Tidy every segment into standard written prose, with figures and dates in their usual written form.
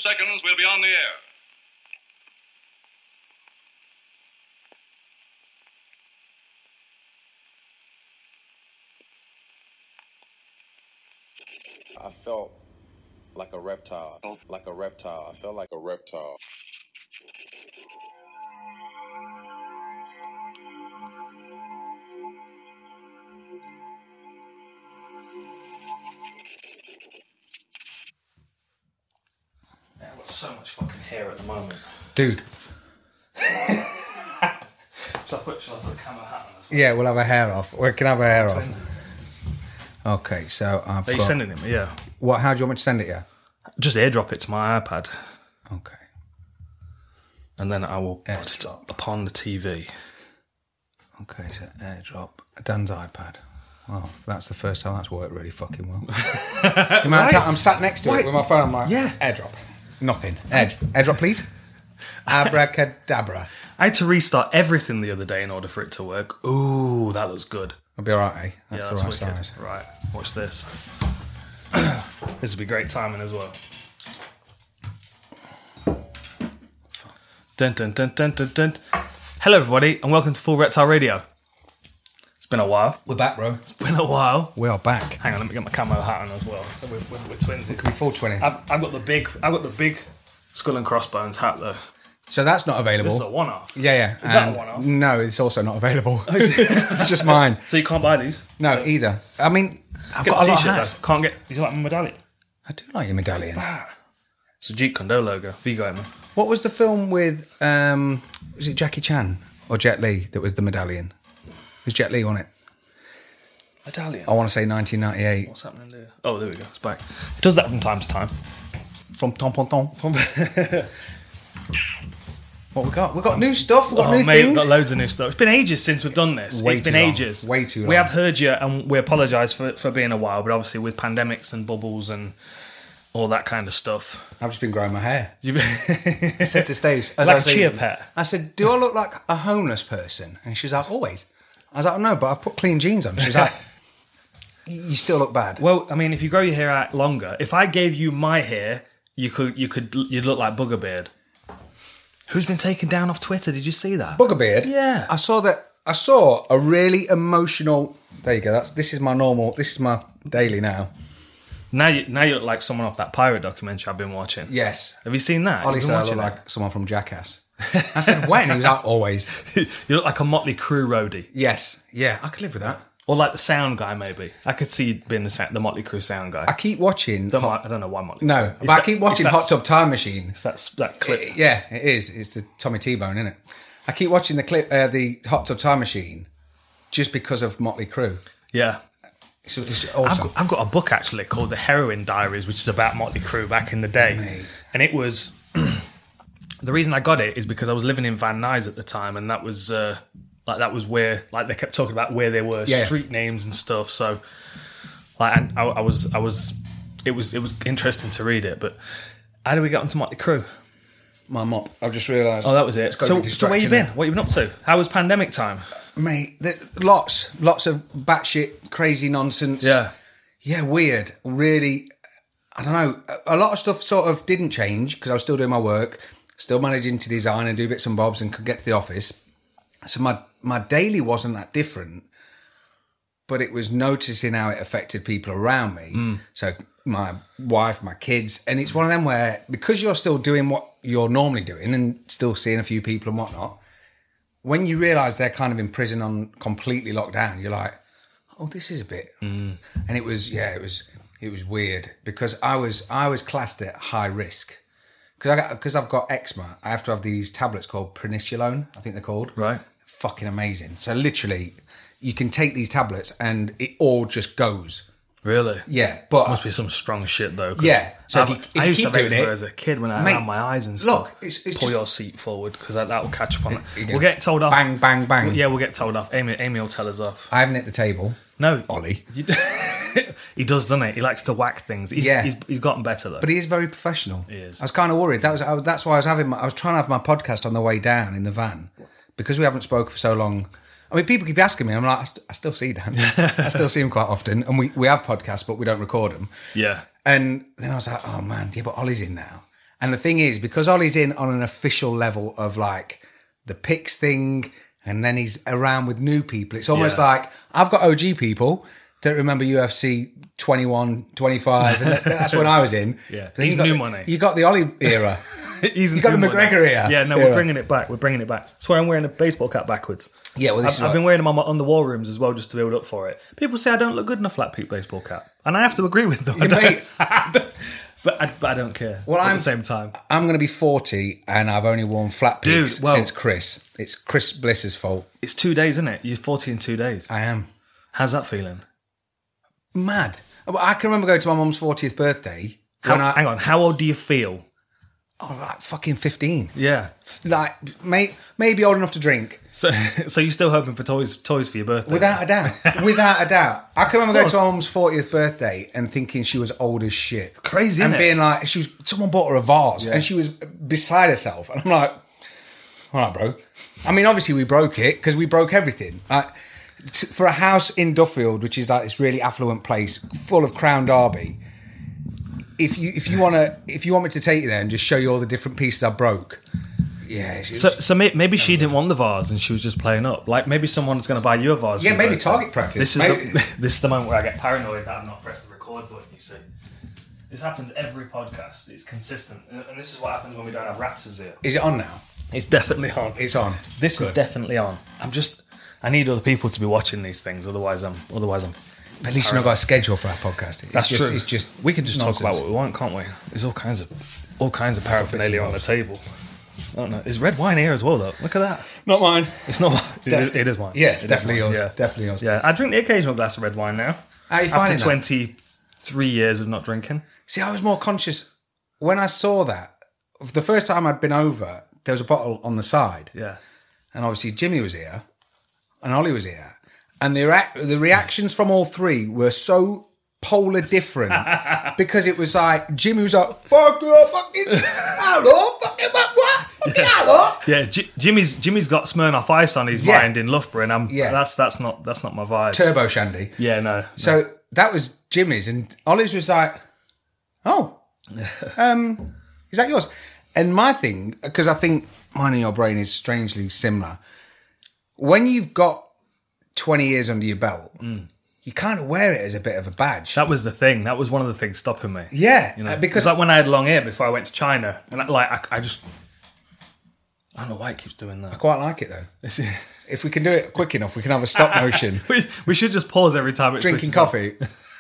seconds, we'll be on the air. I felt like a reptile. I felt like a reptile. I've got so much fucking hair at the moment. Dude. Shall I put a camera hat on as well? Yeah, we'll have a hair off. We can have a hair off. Twinsies. Okay, so I've Are you got... sending it me? Yeah. What? How do you want me to send it, yeah? Just airdrop it to my iPad. Okay. And then I will put it up upon the TV. Okay, so airdrop. Dan's iPad. Well, that's the first time that's worked really fucking well. The amount of time I'm sat next to it with my phone, I'm like, Yeah. airdrop. Nothing. Airdrop, please. Abracadabra. I had to restart everything the other day in order for it to work. Ooh, that looks good. I'll be alright, eh? That's Yeah, the right wicked. size. Right, watch this. This will be great timing as well. Dun, dun, dun, dun, dun, dun. Hello, everybody, and welcome to Full Reptile Radio. It's been a while. We're back, bro. It's been a while. We are back. Hang on, let me get my camo hat on as well. So we're twins. Could be full twinning. I've got the big skull and crossbones hat though. So that's not available. This is a one-off. Yeah. Is that And a one-off? No, it's also not available. It's just mine. So you can't buy these. No, either. I mean, I've Get got the a lot of t-shirt hats. though. Can't get. You like my medallion? I do like your medallion. It's a Jeet Kune Do logo. Vigo, man. What was the film with, was it Jackie Chan or Jet Li that was the medallion? It was Jet Li on it. Medallion. I want to say 1998. What's happening there? Oh, there we go. It's back. It does that from time to time. From Tom Ponton. What we got? We've got new stuff. We've got new Mate, things. we've got loads of new stuff. It's been ages since we've done this. Way It's been too long. ages. Way too We long. have heard you, and we apologise for being a while, but obviously with pandemics and bubbles and all that kind of stuff. I've just been growing my hair. You I said to Stace, as Like I was a chia leaving, pet. I said, do I look like a homeless person? And she was like, always. I was like, no, but I've put clean jeans on. She was like, you still look bad. Well, I mean, if you grow your hair out longer, if I gave you my hair, you'd look like Bugger Beard. Who's been taken down off Twitter? Did you see that? Bugger beard. Yeah. I saw a really emotional. There you go. This is my normal. This is my daily now. Now you look like someone off that pirate documentary I've been watching. Yes. Have you seen that? Ollie You've been said I watching look it? like someone from Jackass. I said, when? He was like, always. You look like a Motley Crue roadie. Yes. Yeah, I could live with that. Or like the sound guy, maybe. I could see you being the Motley Crue sound guy. I keep watching. I don't know why Motley Crue. No, but I keep watching Hot Tub Time Machine. It's that clip. Yeah, it is. It's the Tommy T-Bone, isn't it? I keep watching the Hot Tub Time Machine just because of Motley Crue. Yeah. It's awesome. I've got a book actually called The Heroin Diaries, which is about Motley Crue back in the day. Mate. And it was... the reason I got it is because I was living in Van Nuys at the time, and that was... that was where, they kept talking about where there were street names and stuff. So, and it was interesting to read it. But how did we get onto Motley Crue? My mop. I've just realised. Oh, that was it. It's gotta be So where you been? distracting, What you been up to? How was pandemic time? mate? Lots of batshit crazy nonsense. Yeah, weird. Really, I don't know. A lot of stuff sort of didn't change because I was still doing my work, still managing to design and do bits and bobs, and could get to the office. So my daily wasn't that different, but it was noticing how it affected people around me. So my wife, my kids, and it's one of them where, because you're still doing what you're normally doing and still seeing a few people and whatnot, when you realise they're kind of in prison on completely locked down, you're like, oh, this is a bit. And it was weird because I was classed at high risk. Because I've got eczema, I have to have these tablets called Prenisolone, I think they're called. Right. Fucking amazing. So literally, you can take these tablets and it all just goes. Really? Yeah, but Must be some strong shit though. 'cause Yeah, so if you I used keep to have doing eczema it- as a kid when I Mate, around my eyes and stuff. look, it's pull just- your seat forward because that will catch up on it. You We'll know, get told off. bang, bang, bang. Yeah, we'll get told off. Amy will tell us off. I haven't hit the table. No, Ollie. He does, doesn't he? He likes to whack things. He's gotten better though. But he is very professional. He is. I was kind of worried. That's why I was trying to have my podcast on the way down in the van because we haven't spoken for so long. I mean, people keep asking me. I'm like, I still see Dan. I still see him quite often, and we have podcasts, but we don't record them. Yeah. And then I was like, oh man, yeah, but Ollie's in now. And the thing is, because Ollie's in on an official level of like the picks thing, and then he's around with new people, it's almost like I've got OG people that remember UFC 21, 25, and that's when I was in. Yeah, he's new money. You got the Ollie era. You got the McGregor era. Yeah, no, we're bringing it back. That's why I'm wearing a baseball cap backwards. Yeah, well, I've been wearing them on the wall rooms as well, just to build up for it. People say I don't look good enough for that peak baseball cap, and I have to agree with them. But I don't care. Well, at the same time, I'm going to be 40, and I've only worn flat peaks since Chris. It's Chris Bliss's fault. It's 2 days, isn't it? You're 40 in 2 days. I am. How's that feeling? Mad. I can remember going to my mum's 40th birthday. Hang on, how old do you feel? Oh, like fucking 15. Yeah. Like, maybe old enough to drink. So you're still hoping for toys for your birthday? Without a doubt. Without a doubt. I can remember going to my mum's 40th birthday and thinking she was old as shit. Crazy, and isn't it? being like, someone bought her a vase and she was beside herself. And I'm like, all right, bro. I mean, obviously we broke it because we broke everything. Like, for a house in Duffield, which is like this really affluent place full of Crown Derby, if you want me to take you there and just show you all the different pieces I broke, yeah. So maybe she didn't want the vase and she was just playing up. Like maybe someone's going to buy you a vase. Yeah, maybe target practice. This is the moment where I get paranoid that I've not pressed the record button. You see, this happens every podcast. It's consistent, and this is what happens when we don't have Raptors here. Is it on now? It's definitely on. It's on. This is definitely on. I need other people to be watching these things. Otherwise, I'm. At least you've not got a schedule for our podcast. That's true. It's just we can just nonsense. talk about what we want, can't we? There's all kinds of paraphernalia on the table. I don't know. Is red wine here as well, though? Look at that. Not mine. It's not. It is mine. Yeah, it's definitely yours. Yeah. Definitely yours. Yeah, I drink the occasional glass of red wine now. How are you finding after 23 years of not drinking? See, I was more conscious when I saw that. The first time I'd been over, there was a bottle on the side. Yeah. And obviously Jimmy was here and Ollie was here. And the reactions from all three were so polar different because it was like, Jimmy was like, fuck you, fucking, hello, fucking, what? Fucking hello. Yeah, Jimmy's got Smirnoff Ice on his mind in Loughborough, and that's not my vibe. Turbo Shandy. Yeah, no. So that was Jimmy's, and Ollie's was like, oh, is that yours? And my thing, because I think mine and your brain is strangely similar, when you've got 20 years under your belt, you kind of wear it as a bit of a badge. That was the thing. That was one of the things stopping me. Yeah, because it's like when I had long hair before I went to China, and I just I don't know why it keeps doing that. I quite like it though. If we can do it quick enough, we can have a stop motion. we should just pause every time it's drinking coffee.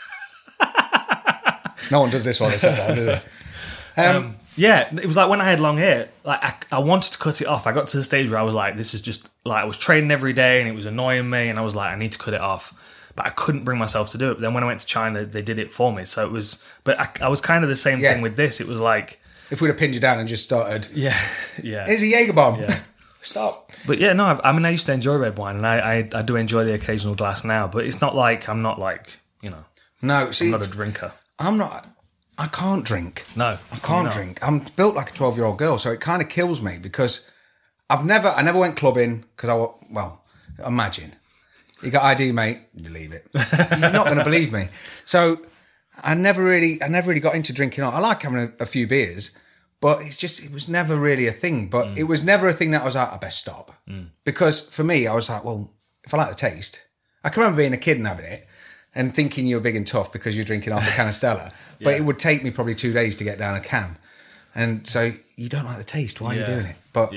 No one does this while they sit down, do they? Yeah, it was like when I had long hair, like I wanted to cut it off. I got to the stage where I was like, this is just like I was training every day and it was annoying me, and I was like, I need to cut it off. But I couldn't bring myself to do it. But then when I went to China, they did it for me. So it was, but I was kind of the same thing with this. It was like, if we'd have pinned you down and just started, yeah. Here's a Jaeger bomb. Yeah. Stop. But yeah, no, I mean, I used to enjoy red wine, and I do enjoy the occasional glass now. But it's not like I'm not like, No, see, I'm not a drinker. I can't drink. No, I can't drink. I'm built like a 12-year-old girl, so it kind of kills me because I never went clubbing because imagine. You got ID, mate, you leave it. You're not going to believe me. So I never really got into drinking. I like having a few beers, but it was never really a thing. But it was never a thing that I was like, I best stop. Because for me, I was like, well, if I like the taste, I can remember being a kid and having it and thinking you were big and tough because you're drinking half a can of Stella. But it would take me probably 2 days to get down a can. And so you don't like the taste. Why are you doing it? But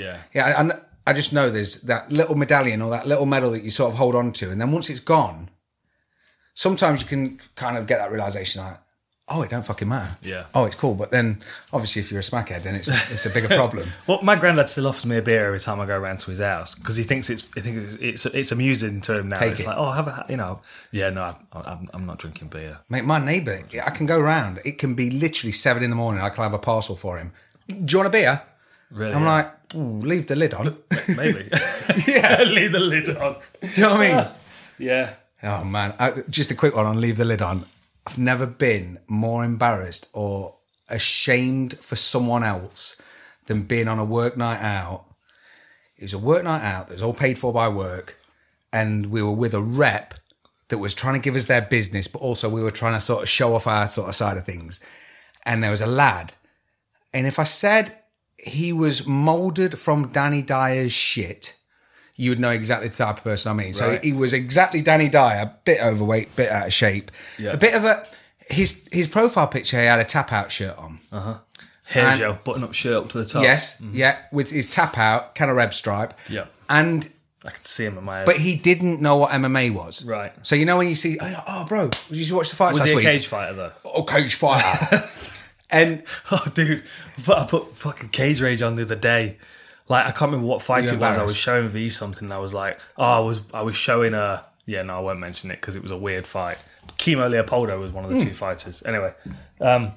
I just know there's that little medallion or that little medal that you sort of hold on to. And then once it's gone, sometimes you can kind of get that realisation like, oh, it don't fucking matter. Yeah. Oh, it's cool. But then obviously if you're a smackhead, then it's a bigger problem. Well, my granddad still offers me a beer every time I go around to his house because he thinks it's amusing to him now. It's like, oh, have a, yeah, no, I'm not drinking beer. Mate, my neighbour, I can go round. It can be literally 7 a.m. I can have a parcel for him. Do you want a beer? Really? I'm like, leave the lid on. Maybe. Yeah. Leave the lid on. Do you know what I mean? Yeah. Oh, man. Just a quick one on leave the lid on. I've never been more embarrassed or ashamed for someone else than being on a work night out. It was a work night out that was all paid for by work, and we were with a rep that was trying to give us their business, but also we were trying to sort of show off our sort of side of things. And there was a lad And if I said he was moulded from Danny Dyer's shit, you would know exactly the type of person I mean. So he was exactly Danny Dyer, a bit overweight, bit out of shape. Yeah. A bit of a... His profile picture, he had a tap-out shirt on. Uh-huh. Hair gel, button-up shirt up to the top. Yes, with his tap-out, kind of red stripe. Yeah. And... I could see him in my head. But he didn't know what MMA was. Right. So you know when you see, oh bro, did you watch the fights last week? Was he a cage fighter though? Oh, cage fighter. And... Oh, dude, I put fucking Cage Rage on the other day. Like, I can't remember what fight it was. I was showing V something. And I was like, I was showing a... Yeah, no, I won't mention it because it was a weird fight. Chemo Leopoldo was one of the two fighters. Anyway, and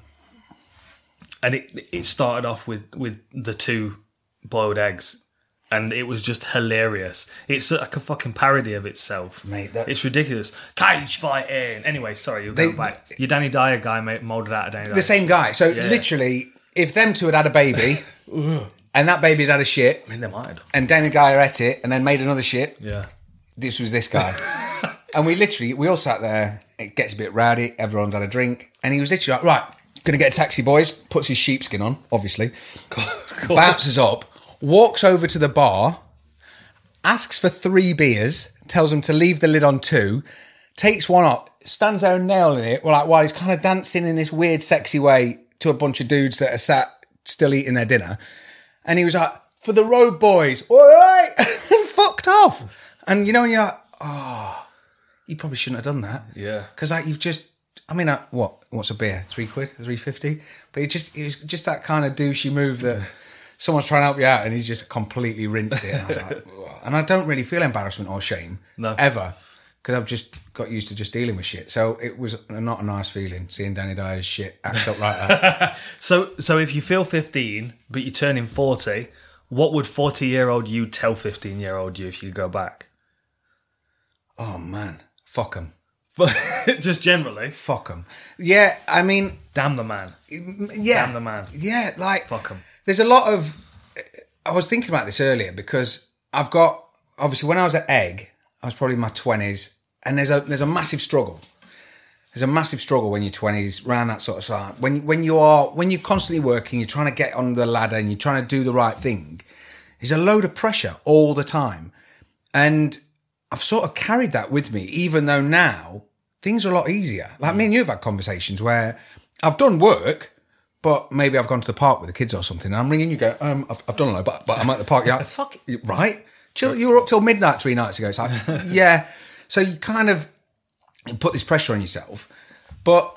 it started off with the two boiled eggs, and it was just hilarious. It's like a fucking parody of itself, mate. It's ridiculous. Cage fighting. Anyway, sorry, you're going back. Your Danny Dyer guy, mate, molded out of Danny Dyer. The same guy. So literally, if them two had a baby. And that baby had a shit. I mean, they might have. And Danny Dyer ate it and then made another shit. Yeah. This was this guy. And we all sat there. It gets a bit rowdy. Everyone's had a drink. And he was literally like, right, gonna get a taxi, boys. Puts his sheepskin on, obviously. Bounces up, walks over to the bar, asks for 3 beers, tells them to leave the lid on 2, takes one up, stands there nailing it, while he's kind of dancing in this weird, sexy way to a bunch of dudes that are sat still eating their dinner. And he was like, for the road boys, all right, and fucked off. And you know, when you're like, oh, you probably shouldn't have done that. Yeah. Because like you've just, I mean, what's a beer? £3, £3.50? But it was just that kind of douchey move that someone's trying to help you out and he's just completely rinsed it. And I was like, whoa. And I don't really feel embarrassment or shame ever. Because I've just got used to just dealing with shit. So it was not a nice feeling seeing Danny Dyer's shit act up like that. So if you feel 15, but you're turning 40, what would 40-year-old you tell 15-year-old you if you go back? Oh, man. Fuck them. Just generally? Fuck them. Yeah, I mean... Damn the man. Yeah. Damn the man. Yeah, like... Fuck them. There's a lot of... I was thinking about this earlier because I've got... Obviously, when I was at Egg... I was probably in my 20s, and there's a massive struggle. There's a massive struggle when you're 20s, around that sort of time. When you're constantly working, you're trying to get on the ladder, and you're trying to do the right thing. There's a load of pressure all the time, and I've sort of carried that with me. Even though now things are a lot easier. Like me and you have had conversations where I've done work, but maybe I've gone to the park with the kids or something, and I'm ringing you, I've done a lot, but I'm at the park. You're like, fuck, right? Chill, you were up till midnight 3 nights ago. It's like, yeah. So you kind of put this pressure on yourself. But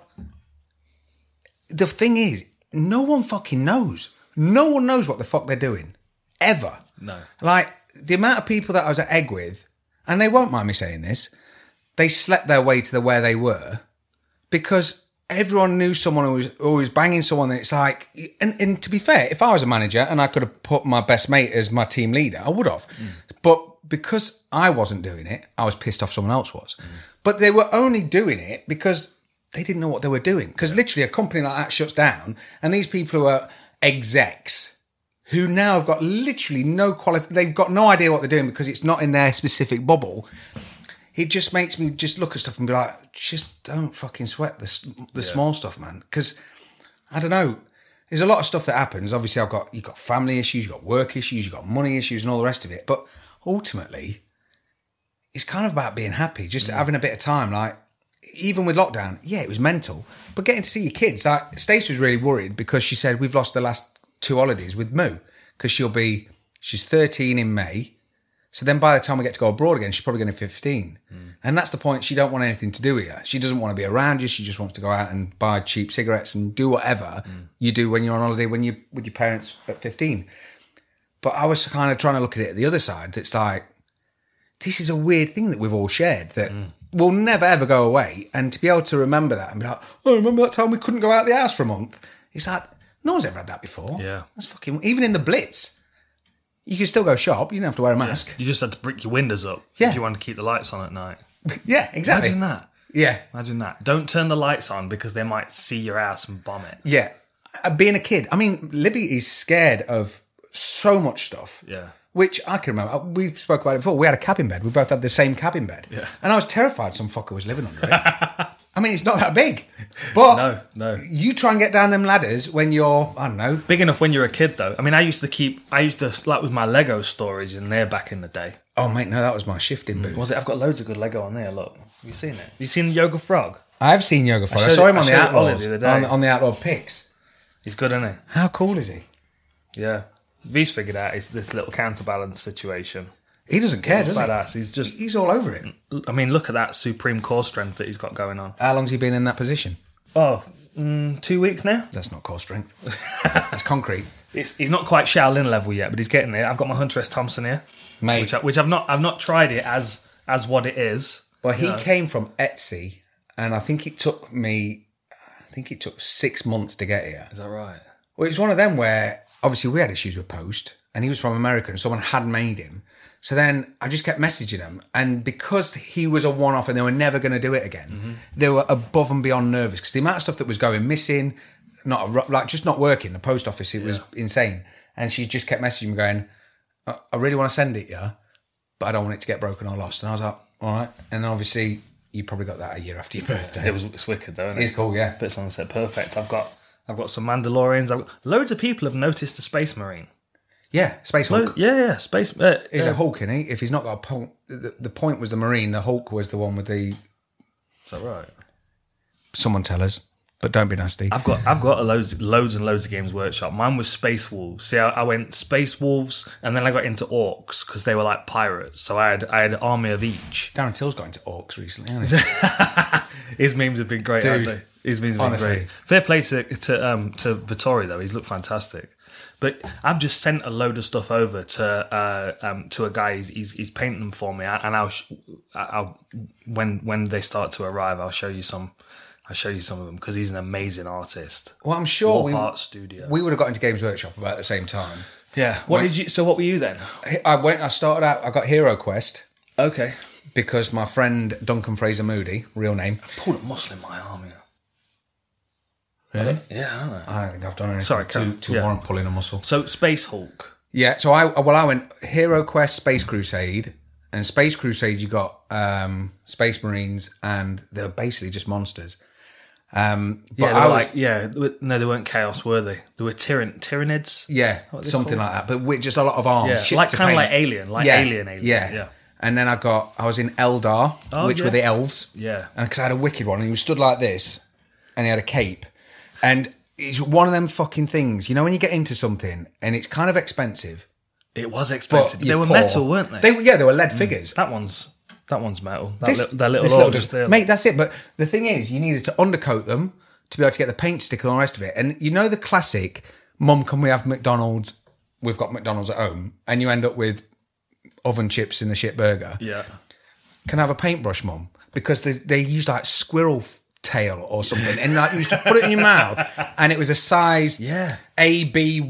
the thing is, no one fucking knows. No one knows what the fuck they're doing. Ever. No. Like, the amount of people that I was at Egg with, and they won't mind me saying this, they slept their way to where they were because everyone knew someone who was banging someone. And it's like, and to be fair, if I was a manager and I could have put my best mate as my team leader, I would have. But because I wasn't doing it, I was pissed off someone else was. But they were only doing it because they didn't know what they were doing. Because literally a company like that shuts down, and these people who are execs who now have got literally no they've got no idea what they're doing because it's not in their specific bubble. It just makes me just look at stuff and be like, just don't fucking sweat the small stuff, man. Because, I don't know, there's a lot of stuff that happens. Obviously, you've got family issues, you've got work issues, you've got money issues and all the rest of it. But ultimately, it's kind of about being happy, just having a bit of time. Like, even with lockdown, yeah, it was mental. But getting to see your kids, like, Stacey was really worried because she said, we've lost the last 2 holidays with Moo. Because she's 13 in May. So then by the time we get to go abroad again, she's probably going to be 15. And that's the point. She don't want anything to do with you. She doesn't want to be around you. She just wants to go out and buy cheap cigarettes and do whatever you do when you're on holiday when you're with your parents at 15. But I was kind of trying to look at it at the other side. That's like, this is a weird thing that we've all shared that will never, ever go away. And to be able to remember that and be like, oh, remember that time we couldn't go out of the house for a month? It's like, no one's ever had that before. Yeah. That's fucking... Even in the Blitz... You can still go shop. You don't have to wear a mask. You just had to brick your windows up if you want to keep the lights on at night. Yeah, exactly. Imagine that. Yeah. Imagine that. Don't turn the lights on because they might see your house and bomb it. Yeah. Being a kid, I mean, Libby is scared of so much stuff. Yeah. Which I can remember. We spoke about it before. We had a cabin bed. We both had the same cabin bed. Yeah. And I was terrified some fucker was living under it. I mean, it's not that big. But no. You try and get down them ladders when you're, I don't know. Big enough when you're a kid, though. I mean, I used to, like with my Lego stories in there back in the day. Oh, mate, no, that was my shifting booth. Was it? I've got loads of good Lego on there, look. Have you seen it? Have you seen Yoga Frog? I've seen Yoga Frog. I saw him on the Outlaws, the other day. on the Outlaw Picks. He's good, isn't he? How cool is he? Yeah. V's figured out this little counterbalance situation. He doesn't care, does he? Badass. He's all over it. I mean, look at that supreme core strength that he's got going on. How long's he been in that position? 2 weeks now. That's not core strength. That's concrete. He's not quite Shaolin level yet, but he's getting there. I've got my Hunter S. Thompson here, mate, which I've not tried it as what it is. Well, he came from Etsy, and I think it took 6 months to get here. Is that right? Well, it's one of them where obviously we had issues with post, and he was from America, and someone had made him. So then I just kept messaging them, and because he was a one-off and they were never going to do it again, they were above and beyond nervous because the amount of stuff that was going missing, just not working. The post office, it was insane. And she just kept messaging me going, "I really want to send it, yeah, but I don't want it to get broken or lost." And I was like, "All right." And then obviously you probably got that a year after your birthday. It's wicked though, isn't it? It's cool, yeah. Fits on the set perfect. I've got some Mandalorians. Loads of people have noticed the Space Marine. Yeah, Space Hulk. Yeah, Space. He's a Hulk, isn't he? If he's not got a point, the point was the Marine. The Hulk was the one with the. Is that right? Someone tell us, but don't be nasty. I've got loads and loads of Games Workshop. Mine was Space Wolves. See, I went Space Wolves, and then I got into Orcs because they were like pirates. So I had an army of each. Darren Till's got into Orcs recently, hasn't he? His memes have been great, dude. haven't they? His memes have been great. Fair play to Vittori though. He's looked fantastic. But I've just sent a load of stuff over to a guy. He's painting them for me, and I'll when they start to arrive, I'll show you some. I'll show you some of them because he's an amazing artist. Well, I'm sure Art Studio. We would have got into Games Workshop about the same time. Yeah. So what were you then? I started out. I got Hero Quest. Okay. Because my friend Duncan Fraser Moody, real name, I pulled a muscle in my arm. Really? Yeah, I don't know. I don't think I've done anything to warrant pulling a muscle. So Space Hulk. Yeah, so I went Hero Quest, Space Crusade, and Space Crusade you got Space Marines, and they're basically just monsters. But they weren't Chaos, were they? They were Tyranids. Yeah, something like that. But with just a lot of arms, like kind of like Alien, Alien. Yeah. And then I was in Eldar, which were the elves. Yeah, and because I had a wicked one, and he was stood like this, and he had a cape. And it's one of them fucking things, you know, when you get into something and it's kind of expensive. It was expensive. They were metal, weren't they? They were lead figures. That one's metal. That little August there. Mate, that's it. But the thing is, you needed to undercoat them to be able to get the paint stick and all the rest of it. And you know the classic, Mum, can we have McDonald's? We've got McDonald's at home. And you end up with oven chips in a shit burger. Yeah. Can I have a paintbrush, Mum? Because they use like squirrel tail or something, and like you used to put it in your mouth, and it was a size AB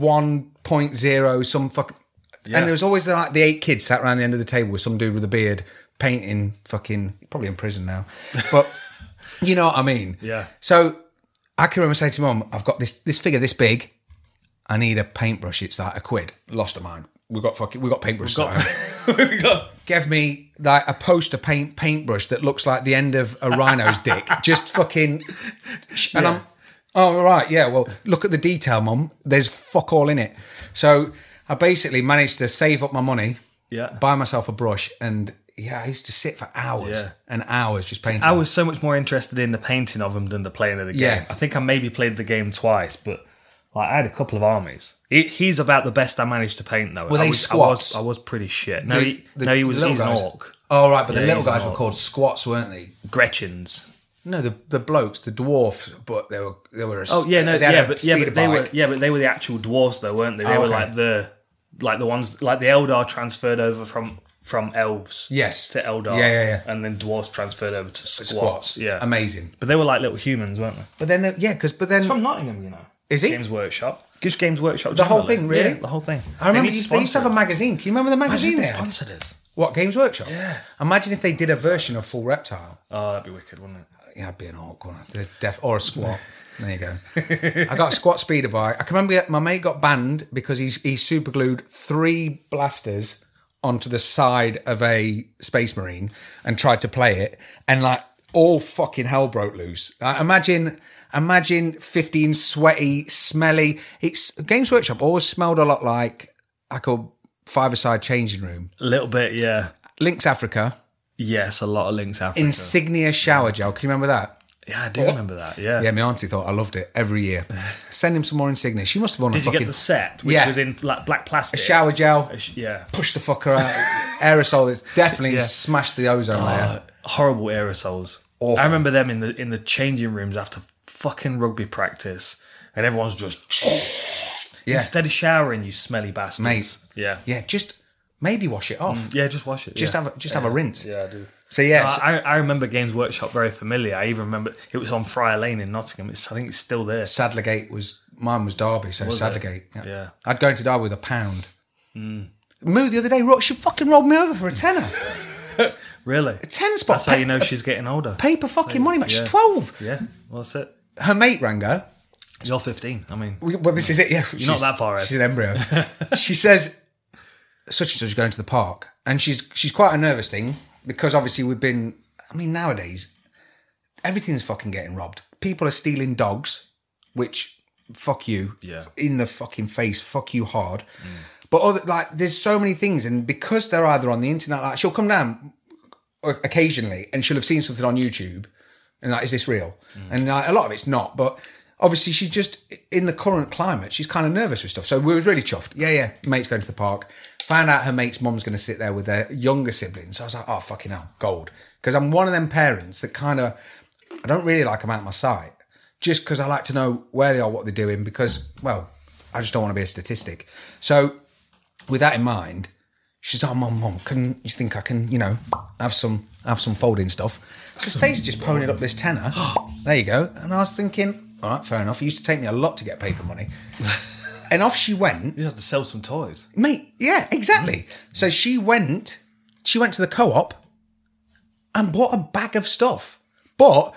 1.0 some fucking, and there was always like the 8 kids sat around the end of the table with some dude with a beard painting, fucking probably in prison now, but you know what I mean. Yeah. So I can remember saying to Mum, I've got this figure this big, I need a paintbrush. It's like £1. Lost a mind. We got paintbrushes. Give me like a poster paintbrush that looks like the end of a rhino's dick. Just fucking. And I'm. Oh right, yeah. Well, look at the detail, Mum. There's fuck all in it. So I basically managed to save up my money. Yeah. Buy myself a brush, and I used to sit for hours and hours just painting. I was so much more interested in the painting of them than the playing of the game. Yeah. I think I maybe played the game twice, but. Like I had a couple of armies. He's about the best I managed to paint, though. Were they squats? I was pretty shit. No, he's an orc. Oh right, but the little guys were called squats, weren't they? Gretchens. No, the blokes, the dwarfs, but they were. They were they were the actual dwarfs, though, weren't they? They were like the ones like the Eldar transferred over from elves. Yes. To Eldar. Yeah. And then dwarves transferred over to squats. Yeah, amazing. But they were like little humans, weren't they? But then it's from Nottingham, you know. Is he? Games Workshop. Just Games Workshop. The whole thing, really? Yeah, the whole thing. I remember they used to have a magazine. Can you remember the magazine? Imagine if they sponsored us. What, Games Workshop? Yeah. Imagine if they did a version of Full Reptile. Oh, that'd be wicked, wouldn't it? Yeah, it'd be an orc, wouldn't it? Or a squat. There you go. I got a squat speeder bike. I can remember my mate got banned because he super glued 3 blasters onto the side of a Space Marine and tried to play it. And like, all fucking hell broke loose. Imagine 15 sweaty, smelly. Games Workshop always smelled a lot like a five-a-side changing room. A little bit, yeah. Lynx Africa. Yes, a lot of Lynx Africa. Insignia shower gel. Can you remember that? Yeah, I do remember that, yeah. Yeah, my auntie thought I loved it every year. Send him some more Insignia. She must have won a fucking... Did you get the set, which was in black plastic? A shower gel. Yeah. Push the fucker out. Aerosol. It's definitely smashed the ozone layer. Horrible aerosols. Awful. I remember them in the changing rooms after fucking rugby practice, and everyone's just... Instead of showering, you smelly bastards. Mate. Yeah. Yeah, just maybe wash it off. Yeah, just wash it. Just have a rinse. Yeah, I do. So yeah, I remember Games Workshop very familiar. I even remember it was on Friar Lane in Nottingham. I think it's still there. Sadlergate mine was Derby, so Sadlergate. Yeah. I'd go into Derby with £1. Moo the other day, she fucking rolled me over for a tenner. Really? A 10 spot. That's how you know she's getting older. Paper fucking money, mate. She's 12. Yeah, well, that's it. Her mate rang her. You're 15. I mean, well, this is it. Yeah, you're not that far ahead. She's an embryo. She says, such and such is going to the park, and she's quite a nervous thing because obviously nowadays everything's fucking getting robbed. People are stealing dogs, which fuck you, in the fucking face, fuck you hard. But there's so many things, and because they're either on the internet, like she'll come down occasionally and she'll have seen something on YouTube, and is this real? And a lot of it's not, but. Obviously, she's just, in the current climate, she's kind of nervous with stuff. So we was really chuffed. Yeah, mate's going to the park. Found out her mate's mum's going to sit there with their younger siblings. So I was like, oh, fucking hell, gold. Because I'm one of them parents that kind of, I don't really like them out of my sight. Just because I like to know where they are, what they're doing. Because, well, I just don't want to be a statistic. So with that in mind, she's like, Mum, can you think I can, have some folding stuff? So Stacey just ponied up this tenner. There you go. And I was thinking... All right, fair enough. It used to take me a lot to get paper money. And off she went. You have to sell some toys. Mate, yeah, exactly. So she went to the co-op and bought a bag of stuff. But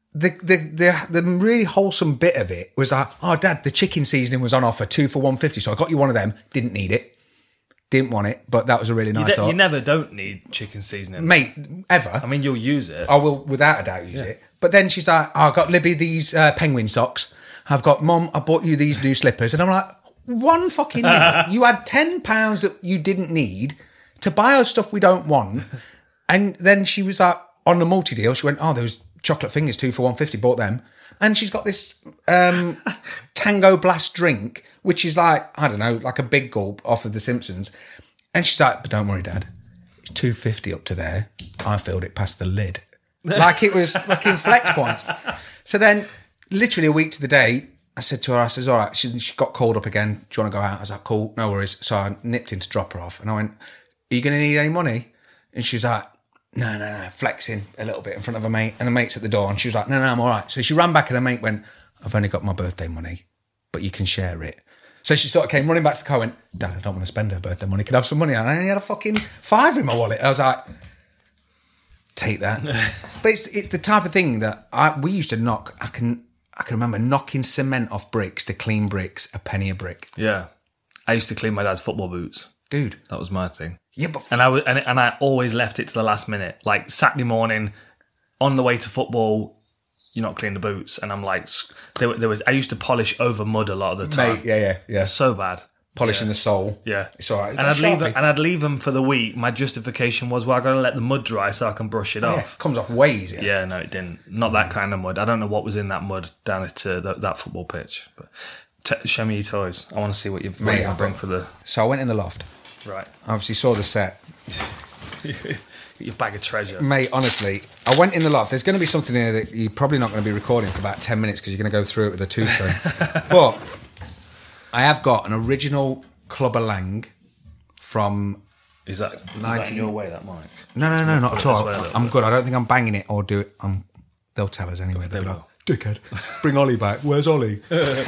the really wholesome bit of it was like, oh, Dad, the chicken seasoning was on offer, 2 for $1.50. So I got you one of them. Didn't need it. Didn't want it, but that was a really nice thought. You never don't need chicken seasoning. Mate, ever. I mean, you'll use it. I will, without a doubt, use it. But then she's like, I got Libby these penguin socks. I've got, Mum, I bought you these new slippers. And I'm like, one fucking minute. You had £10 that you didn't need to buy us stuff we don't want. And then she was like, on the multi-deal, she went, oh, those chocolate fingers, 2 for $1.50, bought them. And she's got this Tango Blast drink, which is like, I don't know, like a big gulp off of The Simpsons. And she's like, but don't worry, Dad. It's $2.50 up to there. I filled it past the lid. Like it was fucking flex points. So then, literally a week to the day, I said to her, I says, all right, she got called up again. Do you want to go out? I was like, cool, no worries. So I nipped in to drop her off. And I went, are you going to need any money? And she was like, no, flexing a little bit in front of her mate. And her mate's at the door. And she was like, no, I'm all right. So she ran back and her mate went, I've only got my birthday money, but you can share it. So she sort of came running back to the car and went, Dad, I don't want to spend her birthday money. Can I have some money? And I only had a fucking £5 in my wallet. I was like, take that. But it's the type of thing that we used to knock. I can remember knocking cement off bricks to clean bricks, a penny a brick. Yeah. I used to clean my dad's football boots. Dude. That was my thing. Yeah, but... And I always left it to the last minute. Like Saturday morning, on the way to football... You're not clean the boots, and I'm like, I used to polish over mud a lot of the time. Mate, yeah. It's so bad. Polishing the sole. Yeah, it's all right. And I'd leave them for the week. My justification was, well, I got to let the mud dry so I can brush it off. It comes off way easier. Yeah, no, it didn't. Not that kind of mud. I don't know what was in that mud down at that football pitch. But show me your toys. I want to see what you're going to bring for the. So I went in the loft. Right. I obviously saw the set. Your bag of treasure. Mate, honestly, I went in the loft. There's going to be something here that you're probably not going to be recording for about 10 minutes because you're going to go through it with a tooth thing. But I have got an original Clubber Lang from... Is that in your way, that mic? No, not at all. I'm good. I don't think I'm banging it or do it. They'll tell us anyway. They'll be like, dickhead, bring Ollie back. Where's Ollie?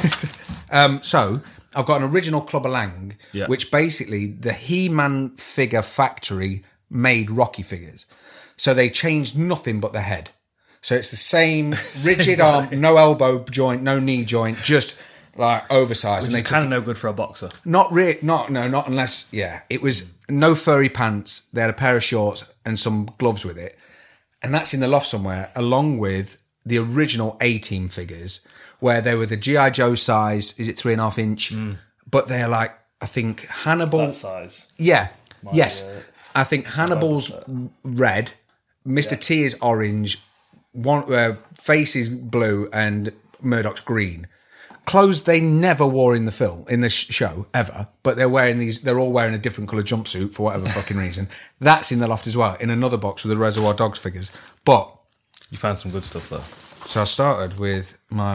So... I've got an original Clubber Lang, which basically the He-Man figure factory made Rocky figures. So they changed nothing but the head. So it's the same rigid arm, no elbow joint, no knee joint, just like oversized. Which is kind of no good for a boxer. Not unless, it was no furry pants. They had a pair of shorts and some gloves with it. And that's in the loft somewhere, along with the original A-Team figures, where they were the G.I. Joe size, is it 3.5 inch? But they're like, I think Hannibal... That size. Yeah. Yes. I think Hannibal's red, Mr. T is orange, face is blue, and Murdoch's green. Clothes they never wore in the film, in the show, ever, but they're all wearing a different colour jumpsuit for whatever fucking reason. That's in the loft as well, in another box with the Reservoir Dogs figures. But... You found some good stuff, though. So I started with my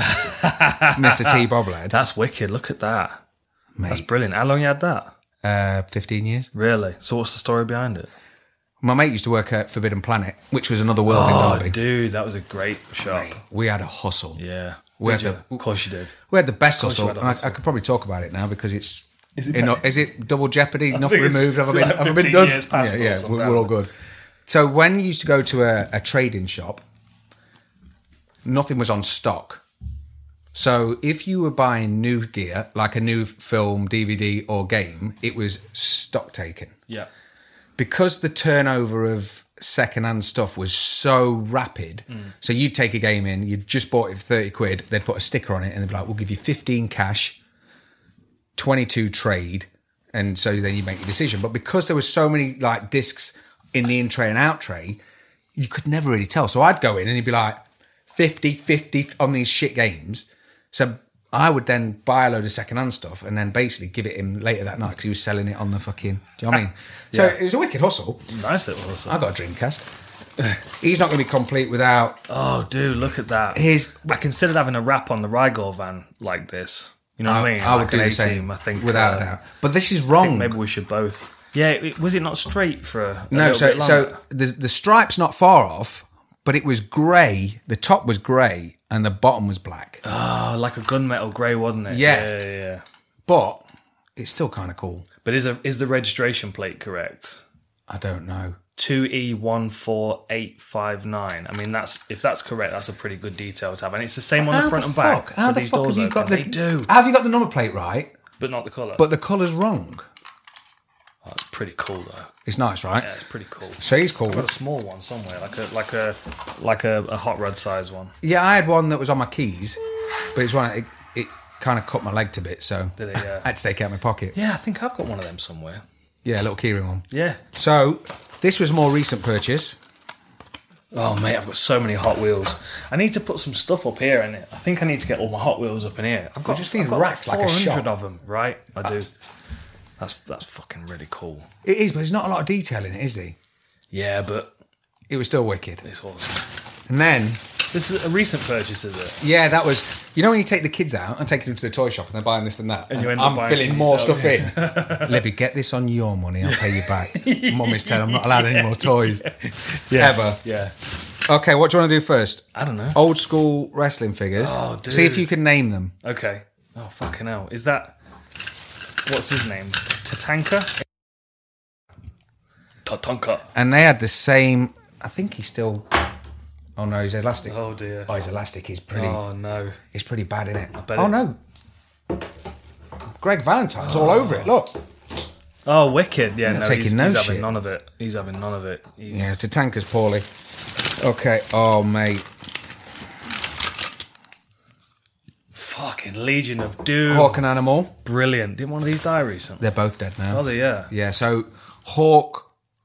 Mr. T bobblehead. That's wicked, look at that. Mate. That's brilliant. How long you had that? 15 years. Really? So what's the story behind it? My mate used to work at Forbidden Planet, which was another world in Derby. Dude, that was a great shop. Mate, we had a hustle. Yeah. Of course you did. We had the best hustle, and I could probably talk about it now because it's... Is it double jeopardy? Nothing removed? Have I been done? Yeah, we're all good. So when you used to go to a trading shop, nothing was on stock. So if you were buying new gear, like a new film, DVD or game, it was stock taken. Yeah. Because the turnover of second-hand stuff was so rapid, so you'd take a game in, you'd just bought it for 30 quid, they'd put a sticker on it and they'd be like, we'll give you 15 cash, 22 trade, and so then you make your decision. But because there was so many like discs in the in-tray and out-tray, you could never really tell. So I'd go in and he'd be like, 50 on these shit games. So I would then buy a load of second-hand stuff and then basically give it him later that night because he was selling it on the fucking... Do you know what I mean? So it was a wicked hustle. Nice little hustle. I got a Dreamcast. He's not going to be complete without... Oh, dude, look at that. I considered having a wrap on the Rigor van like this. You know what I mean? I would do the same, I think, without a doubt. But this is wrong. I think maybe we should both... Yeah, was it not straight for a No, little bit longer? So the stripe's not far off, but it was grey. The top was grey and the bottom was black. Oh, like a gunmetal grey, wasn't it? Yeah. But it's still kind of cool. But is the registration plate correct? I don't know. 2E14859. I mean, if that's correct, that's a pretty good detail to have. And it's the same on the front and back. How the fuck have you got They do. Have you got the number plate right? But not the colour. But the colour's wrong. Oh, it's pretty cool though. It's nice, right? Yeah, it's pretty cool. So he's cool. I've got a small one somewhere, like a hot rod size one. Yeah, I had one that was on my keys, but it's one it kind of cut my leg to bits, so Did it, yeah. I had to take it out of my pocket. Yeah, I think I've got one of them somewhere. Yeah, a little keyring one. Yeah. So this was a more recent purchase. Oh mate, I've got so many Hot Wheels. I need to put some stuff up here in it. I think I need to get all my Hot Wheels up in here. I've got racked like a shop. 400 of them, right? I do. That's fucking really cool. It is, but there's not a lot of detail in it, is there? Yeah, but it was still wicked. It's awesome. And then this is a recent purchase, is it? Yeah, that was. You know when you take the kids out and take them to the toy shop and they're buying this and that, and I'm filling more stuff in. Libby, get this on your money. I'll pay you back. Mum is telling I'm not allowed any more toys. Ever. Yeah. Okay, what do you want to do first? I don't know. Old school wrestling figures. Oh, dude. See if you can name them. Okay. Oh, fucking hell. Is that... What's his name? Tatanka? And they had the same... I think he's still... Oh, no, he's elastic. Oh, dear. Oh, he's elastic. He's pretty... Oh, no. He's pretty bad, isn't it? Bet no. Greg Valentine's all over it. Look. Oh, wicked. Yeah, no, he's having none of it. He's having none of it. Yeah, Tatanka's poorly. Okay. Oh, mate. Fucking Legion of Doom. Hawk and Animal. Brilliant. Didn't one of these die recently? They're both dead now. Oh, yeah. Yeah, so Hawk,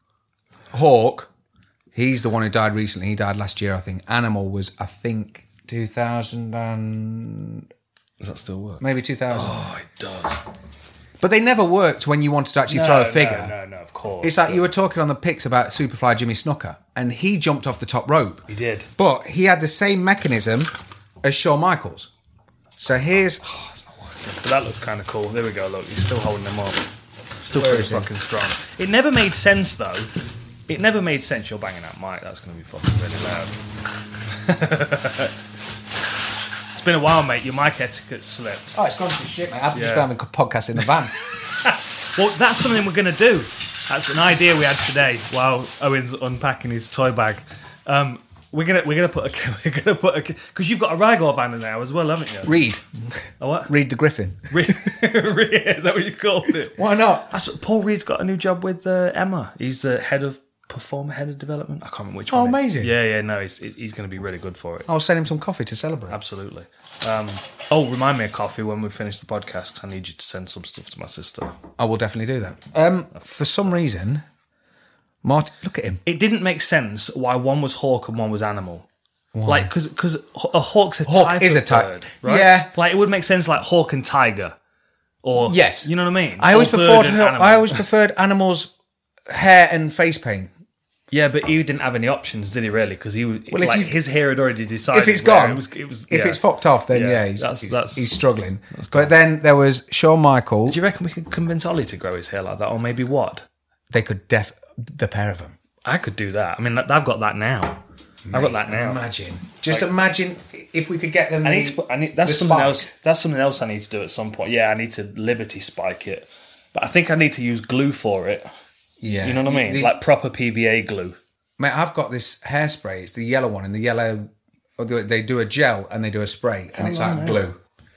he's the one who died recently. He died last year, I think. Animal was, I think, 2000 and... Does that still work? Maybe 2000. Oh, it does. But they never worked when you wanted to actually throw a figure. No, of course. It's like you were talking on the pics about Superfly Jimmy Snuka, and he jumped off the top rope. He did. But he had the same mechanism as Shawn Michaels. So here's... Oh, it's not working. But that looks kind of cool. There we go, look. He's still holding them up. Still pretty fucking strong. It never made sense, though. It never made sense. You're banging that mic. That's going to be fucking really loud. It's been a while, mate. Your mic etiquette slipped. Oh, it's gone to shit, mate. I've just found the podcast in the van. Well, that's something we're going to do. That's an idea we had today while Owen's unpacking his toy bag. We're gonna put a because you've got a Rigor van now as well, haven't you? Reed. A what? Reed the Griffin. Reed, is that what you called it? Why not? Paul Reed's got a new job with Emma. He's the head of Performer Head of Development. I can't remember which Oh, one. amazing. Yeah, no, he's going to be really good for it. I'll send him some coffee to celebrate. Absolutely. Remind me of coffee when we finish the podcast, because I need you to send some stuff to my sister. I will definitely do that. For some reason, Martin, look at him. It didn't make sense why one was hawk and one was animal. Why? Like, because a hawk's a Hawk type is of a type. bird, right? Yeah. Like, it would make sense like hawk and tiger. Or, yes. You know what I mean? I always Or preferred animals' hair and face paint. Yeah, but he didn't have any options, did he? Really? Because his hair had already decided. If it's gone, if it's fucked off, then he's struggling. But then there was Shawn Michaels. Do you reckon we could convince Ollie to grow his hair like that, or maybe what? They could the pair of them. I could do that. I mean, I've got that now. I've got that now. Imagine if we could get them. That's something else. That's something else I need to do at some point. Yeah, I need to Liberty Spike it, but I think I need to use glue for it. Yeah, you know what I mean, like proper PVA glue. Mate, I've got this hairspray. It's the yellow one, and the yellow. They do a gel and they do a spray, and it's like glue.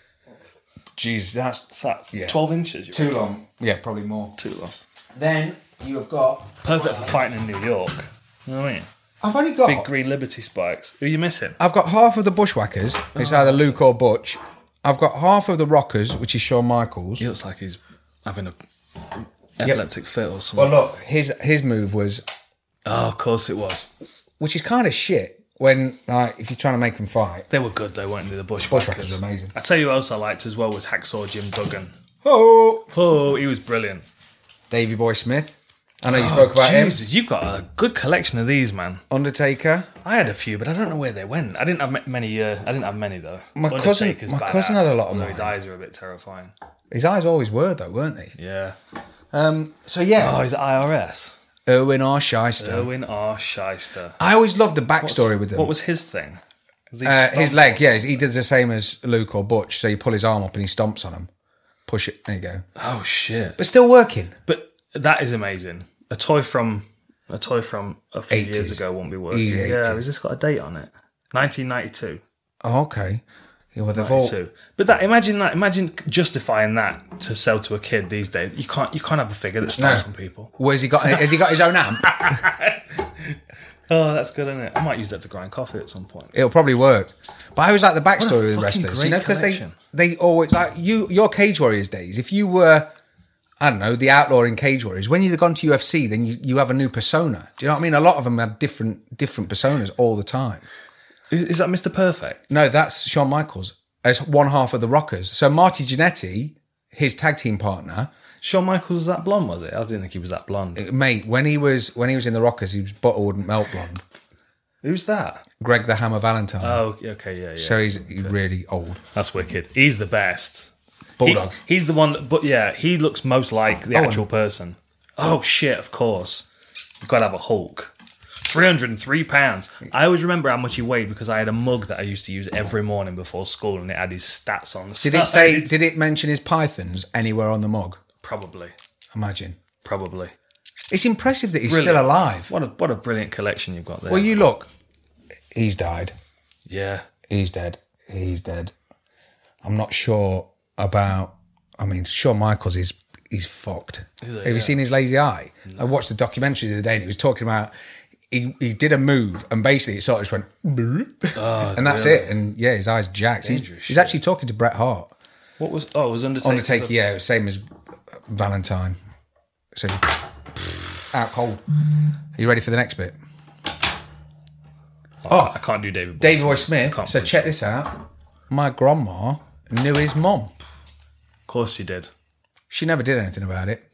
Jeez, that's 12 inches. Too long. Yeah, probably more. Too long. Then you have got perfect for fighting in New York. You know what I mean? I've only got big green Liberty Spikes. Who are you missing? I've got half of the Bushwhackers. It's either Luke or Butch. I've got half of the Rockers, which is Shawn Michaels. He looks like he's having a epileptic fit or something. Well, look, his move was. Oh, of course it was. Which is kind of shit when, if you're trying to make them fight. They were good, though, weren't they? The Bushwhackers. Bushwhackers were amazing. I tell you who else I liked as well was Hacksaw Jim Duggan. Oh, he was brilliant. Davey Boy Smith. I know you spoke about him. You've got a good collection of these, man. Undertaker. I had a few, but I don't know where they went. I didn't have many. I didn't have many though. My cousin had a lot of mine. His eyes are a bit terrifying. His eyes always were though, weren't they? Yeah. So yeah. Oh, he's IRS. Erwin R. Shyster. I always loved the backstory with him. What was his thing? His leg. Yeah, he did the same as Luke or Butch. So you pull his arm up and he stomps on him. Push it. There you go. Oh shit! But still working. But that is amazing. A toy from a few years ago won't be working. Yeah, has this got a date on it? 1992. Oh, okay. Yeah, well, they've 92. All... But imagine justifying that to sell to a kid these days. You can't have a figure that stomps on people. Well, has he got his own amp? Oh, that's good, isn't it? I might use that to grind coffee at some point. It'll probably work. But I always like the backstory of the wrestlers, because they always like your Cage Warriors days. If you were, I don't know, the Outlaw in Cage Warriors, when you'd have gone to UFC, then you have a new persona. Do you know what I mean? A lot of them had different personas all the time. Is that Mr. Perfect? No, that's Shawn Michaels as one half of the Rockers. So Marty Jannetty, his tag team partner. Shawn Michaels was that blonde, was it? I didn't think he was that blonde. Mate, when he was in the Rockers, he was butterwood and melt blonde. Who's that? Greg the Hammer Valentine. Oh, okay, yeah. So he's really old. That's wicked. He's the best. Bulldog. He's the one, but yeah, he looks most like the actual person. Oh, shit, of course. You've got to have a Hulk. 303 pounds. I always remember how much he weighed because I had a mug that I used to use every morning before school and it had his stats on the side. Did it mention his pythons anywhere on the mug? Probably. Imagine. Probably. It's impressive that he's still alive. What a brilliant collection you've got there. Well, you look. He's died. Yeah. He's dead. I'm not sure about... I mean, Shawn Michaels he's fucked. Have you seen his lazy eye? No. I watched the documentary the other day and he was talking about... He did a move and basically it sort of just went... and that's it. And yeah, his eye's jacked. He's actually talking to Bret Hart. What was... Oh, it was Undertaker? Undertaker, yeah. It was same as Valentine. So... out cold. Are you ready for the next bit? I can't do David Boy Smith. So check this out. My grandma knew his mom. Of course she did. She never did anything about it.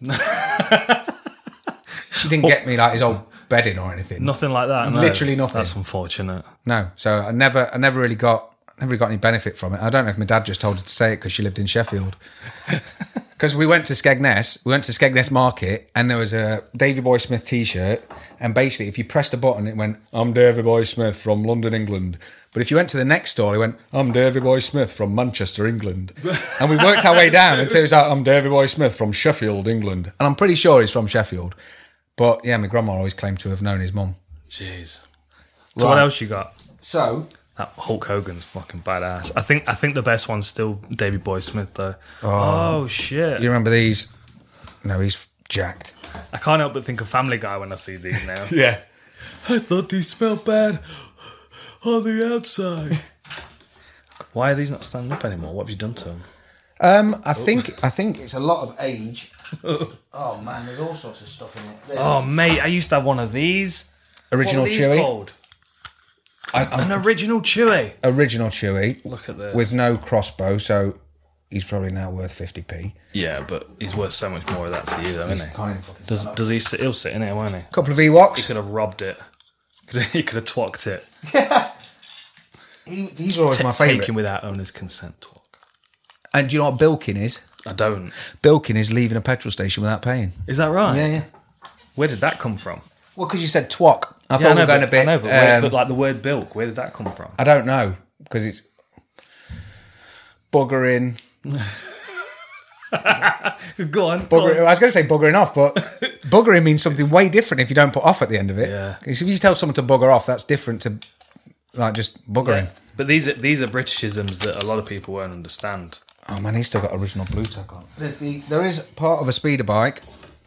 She didn't get me like his old bedding or anything. Nothing like that. No. Literally nothing. That's unfortunate. No. So I never really got any benefit from it. I don't know if my dad just told her to say it because she lived in Sheffield. Because we went to Skegness Market, and there was a Davey Boy Smith t-shirt, and basically if you pressed a button, it went, I'm Davey Boy Smith from London, England. But if you went to the next store, it went, I'm Davey Boy Smith from Manchester, England. And we worked our way down until it was like, I'm Davey Boy Smith from Sheffield, England. And I'm pretty sure he's from Sheffield. But yeah, my grandma always claimed to have known his mum. Jeez. So what else you got? So... That Hulk Hogan's fucking badass. I think the best one's still Davey Boy Smith though. Oh shit! You remember these? No, he's jacked. I can't help but think of Family Guy when I see these now. Yeah. I thought these smelled bad on the outside. Why are these not standing up anymore? What have you done to them? I think it's a lot of age. Oh man, there's all sorts of stuff in it. Oh mate, I used to have one of these. Original what are these Chewy. Called? An original Chewy. Original Chewy. Look at this. With no crossbow, so he's probably now worth 50p. Yeah, but he's worth so much more of that to you, though, isn't he? Does he sit? He'll sit in it, won't he? Couple of Ewoks. He could have robbed it. He could have twacked it. Yeah. These are always my favourite. Taken without owner's consent. Twack. And do you know what bilking is? I don't. Bilking is leaving a petrol station without paying. Is that right? Yeah. Where did that come from? Well, because you said twack. I thought we were going a bit... I know, but like the word bilk, where did that come from? I don't know, because it's buggering. Go on. I was going to say buggering off, but buggering means something way different if you don't put off at the end of it. Yeah. If you tell someone to bugger off, that's different to like just buggering. Yeah. But these are Britishisms that a lot of people won't understand. Oh man, he's still got original blue tack on. There is part of a speeder bike.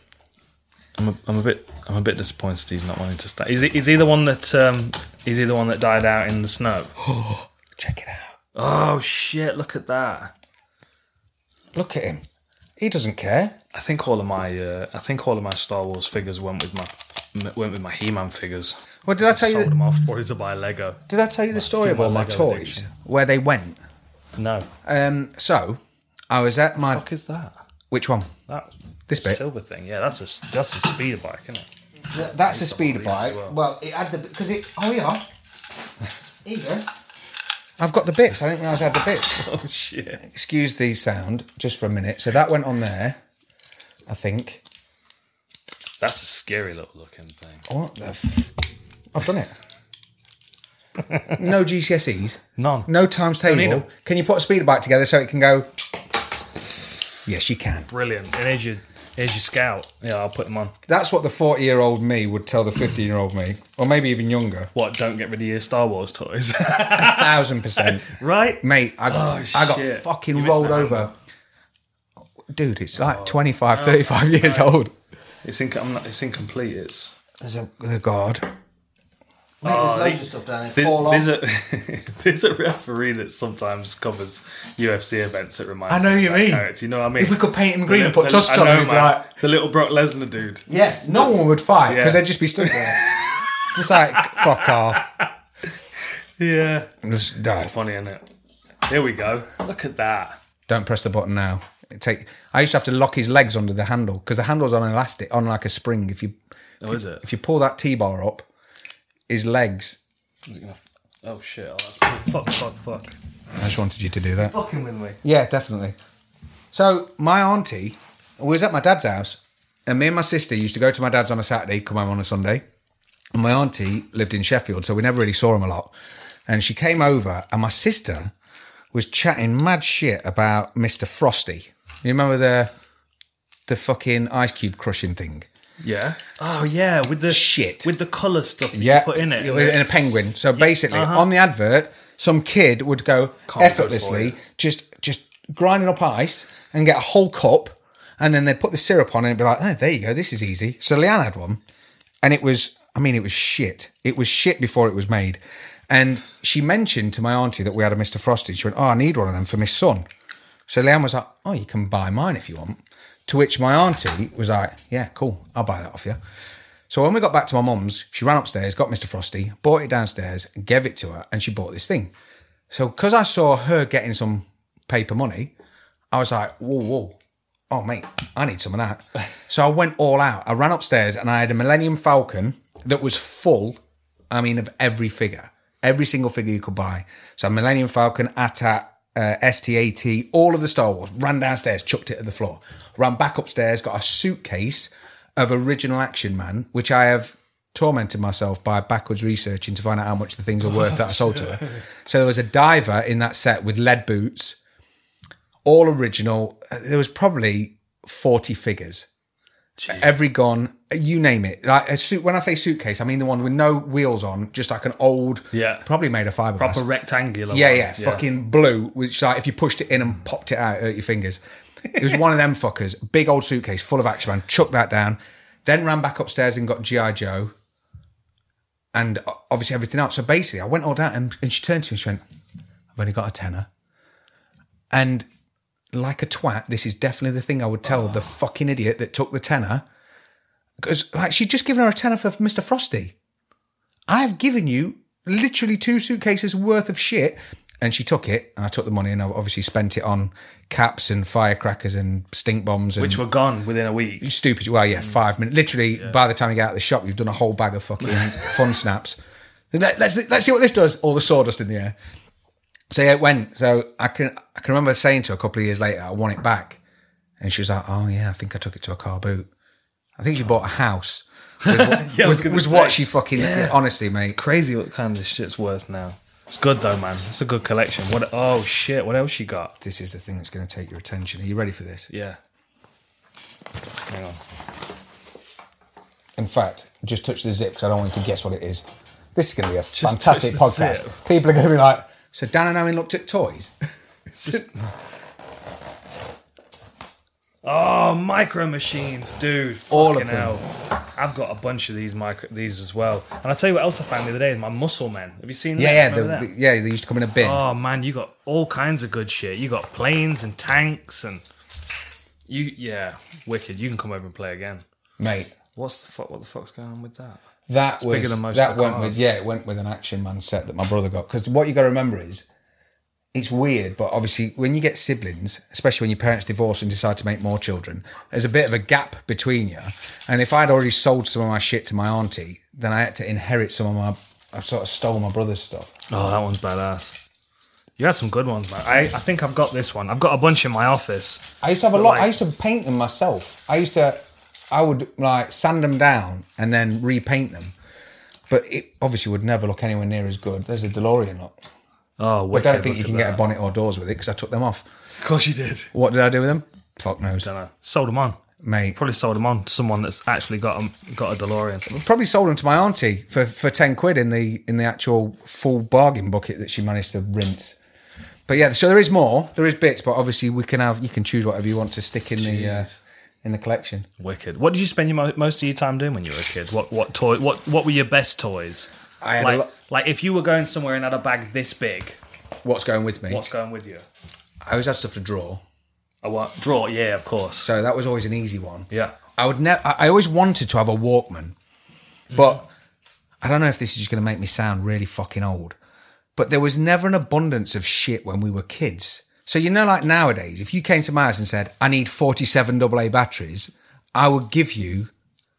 I'm a bit disappointed he's not wanting to stay. Is he the one that died out in the snow? Check it out. Oh shit! Look at that. Look at him. He doesn't care. I think all of my Star Wars figures went with my He-Man figures. Well, did I tell you? Sold them off. Wanted to buy Lego. Did I tell you the story of all my toys? Where they went? No. So I was at my. What the fuck is that? Which one? This bit. Silver thing. Yeah, that's a speeder bike, isn't it? That's a speeder bike. Well, it had because it. Oh yeah. Here you go. I've got the bits. I didn't realise I had the bits. Oh shit! Excuse the sound just for a minute. So that went on there, I think. That's a scary little looking thing. What the? I've done it. No GCSEs. None. No times table. Can you put a speeder bike together so it can go? Yes, you can. Brilliant. And here's your Scout. Yeah, I'll put them on. That's what the 40-year-old me would tell the 15-year-old me, or maybe even younger. What? Don't get rid of your Star Wars toys. 1,000%. Right, mate. I got fucking rolled over. Dude, it's like 25, 35 years old. It's incomplete. There's a guard. Mate, there's loads of stuff down there. There's a referee that sometimes covers UFC events that reminds me I know of you that mean. character. You know what I mean? If we could paint him green and put tusks on him, he'd be like... The little Brock Lesnar dude. Yeah, no one would fight because they'd just be stood there. Just like, fuck off. Yeah. Just die. It's funny, isn't it? Here we go. Look at that. Don't press the button now. I used to have to lock his legs under the handle because the handle's on elastic, on like a spring. Is it? If you pull that T-bar up, his legs... Is it gonna... Oh, shit. Oh, that's... Fuck. I just wanted you to do that. Fucking with me. Yeah, definitely. So, my auntie was at my dad's house, and me and my sister used to go to my dad's on a Saturday, come home on a Sunday. And my auntie lived in Sheffield, so we never really saw him a lot. And she came over, and my sister was chatting mad shit about Mr. Frosty. You remember the fucking ice cube crushing thing? Yeah. Oh, yeah. With the shit. With the colour stuff that you put in it. In a penguin. So basically, on the advert, some kid would go effortlessly, just grinding up ice and get a whole cup, and then they'd put the syrup on it and be like, oh, there you go, this is easy. So Leanne had one, and it was shit. It was shit before it was made. And she mentioned to my auntie that we had a Mr. Frosty. She went, oh, I need one of them for my son. So Leanne was like, oh, you can buy mine if you want. To which my auntie was like, yeah, cool, I'll buy that off you. So when we got back to my mum's, she ran upstairs, got Mr. Frosty, bought it downstairs, gave it to her, and she bought this thing. So because I saw her getting some paper money, I was like, whoa, oh, mate, I need some of that. So I went all out. I ran upstairs and I had a Millennium Falcon that was full, of every figure. Every single figure you could buy. So Millennium Falcon, AT-AT, ST-AT, all of the Star Wars. Ran downstairs, chucked it at the floor. Ran back upstairs, got a suitcase of original Action Man, which I have tormented myself by backwards researching to find out how much the things are worth that I sold to her. So there was a diver in that set with lead boots, all original. There was probably 40 figures. Jeez. Every gun, you name it. Like a suit. When I say suitcase, I mean the one with no wheels on, just like an old, probably made of fiberglass. Proper rectangular. Yeah, fucking blue. Which like if you pushed it in and popped it out, it hurt your fingers. It was one of them fuckers. Big old suitcase full of Action Man. Chucked that down. Then ran back upstairs and got G.I. Joe. And obviously everything else. So basically, I went all down and she turned to me and she went, I've only got a tenner. And like a twat, this is definitely the thing I would tell the fucking idiot that took the tenner. Because like she'd just given her a tenner for Mr. Frosty. I've given you literally 2 suitcases worth of shit. And she took it, and I took the money, and I obviously spent it on caps and firecrackers and stink bombs. And which were gone within a week. Stupid. Well, yeah, 5 minutes. Literally, by the time you get out of the shop, you've done a whole bag of fucking fun snaps. Let's see what this does. All the sawdust in the air. So yeah, it went. So I can remember saying to her a couple of years later, I want it back. And she was like, oh yeah, I think I took it to a car boot. I think she bought a house. Was what she fucking... honestly, mate. It's crazy what kind of shit's worth now. It's good though, man. It's a good collection. Oh shit! What else you got? This is the thing that's going to take your attention. Are you ready for this? Yeah. Hang on. In fact, just touch the zip because I don't want you to guess what it is. This is going to be a fantastic podcast. Zip. People are going to be like, so Dan and Owen looked at toys. It's just... Oh, Micro Machines, dude. All of them. Hell. I've got a bunch of these as well. And I'll tell you what else I found the other day is my Muscle Men. Have you seen that? Yeah, they used to come in a bin. Oh man, you got all kinds of good shit. You got planes and tanks and wicked. You can come over and play again, mate. What the fuck's going on with that? That was bigger than most of the cars. It went with an Action Man set that my brother got. Because what you got to remember is, it's weird, but obviously when you get siblings, especially when your parents divorce and decide to make more children, there's a bit of a gap between you. And if I'd already sold some of my shit to my auntie, then I had to inherit some of I sort of stole my brother's stuff. Oh, that one's badass. You had some good ones, man. I think I've got this one. I've got a bunch in my office. I used to have a lot. I used to paint them myself. I would like sand them down and then repaint them. But it obviously would never look anywhere near as good. There's a DeLorean look. Oh, wicked. But I don't think you can get a bonnet or doors with it because I took them off. Of course you did. What did I do with them? Fuck knows. Don't know. Sold them on. Mate. Probably sold them on to someone that's actually got a DeLorean. Probably sold them to my auntie for 10 quid in the actual full bargain bucket that she managed to rinse. But yeah, so there is more. There is bits, but obviously you can choose whatever you want to stick in the collection. Wicked. What did you spend most of your time doing when you were a kid? What were your best toys? I had like if you were going somewhere and had a bag this big. What's going with me? What's going with you? I always had stuff to draw. Draw? Yeah, of course. So that was always an easy one. Yeah. I always wanted to have a Walkman, but I don't know if this is just going to make me sound really fucking old, but there was never an abundance of shit when we were kids. So like nowadays, if you came to my house and said, I need 47 AA batteries, I would give you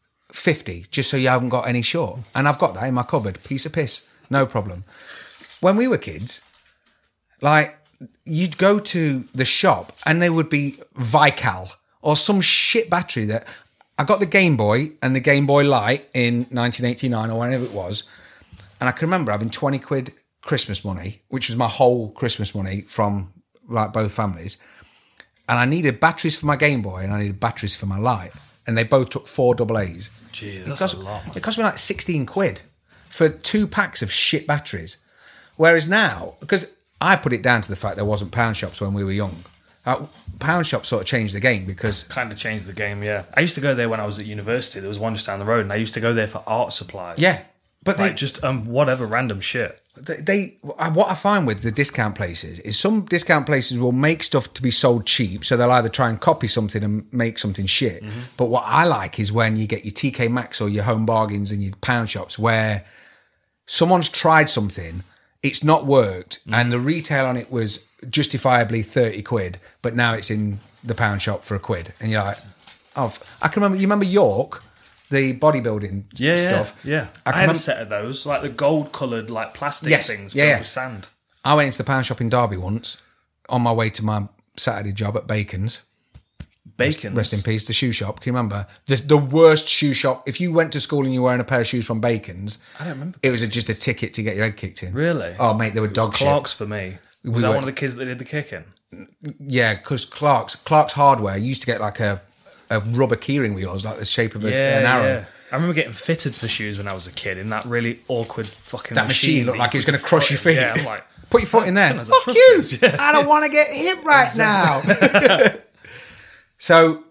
50 just so you haven't got any short. And I've got that in my cupboard. Piece of piss. No problem. When we were kids, like, you'd go to the shop and there would be Vical or some shit battery that... I got the Game Boy and the Game Boy Light in 1989 or whenever it was. And I can remember having 20 quid Christmas money, which was my whole Christmas money from like both families. And I needed batteries for my Game Boy and I needed batteries for my Light. And they both took 4 AA's. Gee, that's a lot. It cost me like 16 quid for 2 packs of shit batteries. Whereas now, because I put it down to the fact there wasn't pound shops when we were young. Pound shops sort of changed the game because... Kind of changed the game, yeah. I used to go there when I was at university. There was one just down the road and I used to go there for art supplies. Yeah. But like just whatever random shit. What I find with the discount places is some discount places will make stuff to be sold cheap, so they'll either try and copy something and make something shit. Mm-hmm. But what I like is when you get your TK Maxx or your Home Bargains and your pound shops where someone's tried something, it's not worked, and the retail on it was justifiably 30 quid, but now it's in the pound shop for £1. And you're like, oh, I can remember, you remember York? The bodybuilding stuff. Yeah. I had a set of those, like the gold-coloured, like plastic things filled with sand. I went into the pound shop in Derby once on my way to my Saturday job at Bacon's. Bacon's? Rest in peace, the shoe shop. Can you remember? The worst shoe shop. If you went to school and you were wearing a pair of shoes from Bacon's, I don't remember. It was just a ticket to get your head kicked in. Really? Oh, mate, they were dog shit. Clark's for me. Was that one of the kids that did the kicking? Yeah, because Clark's Hardware used to get like a rubber keyring wheels, like the shape of an arrow. Yeah. I remember getting fitted for shoes when I was a kid in that really awkward fucking that machine looked like it was going to crush your feet. Yeah, I'm like, put your foot in there. Fuck you! Yeah. I don't want to get hit right now. So,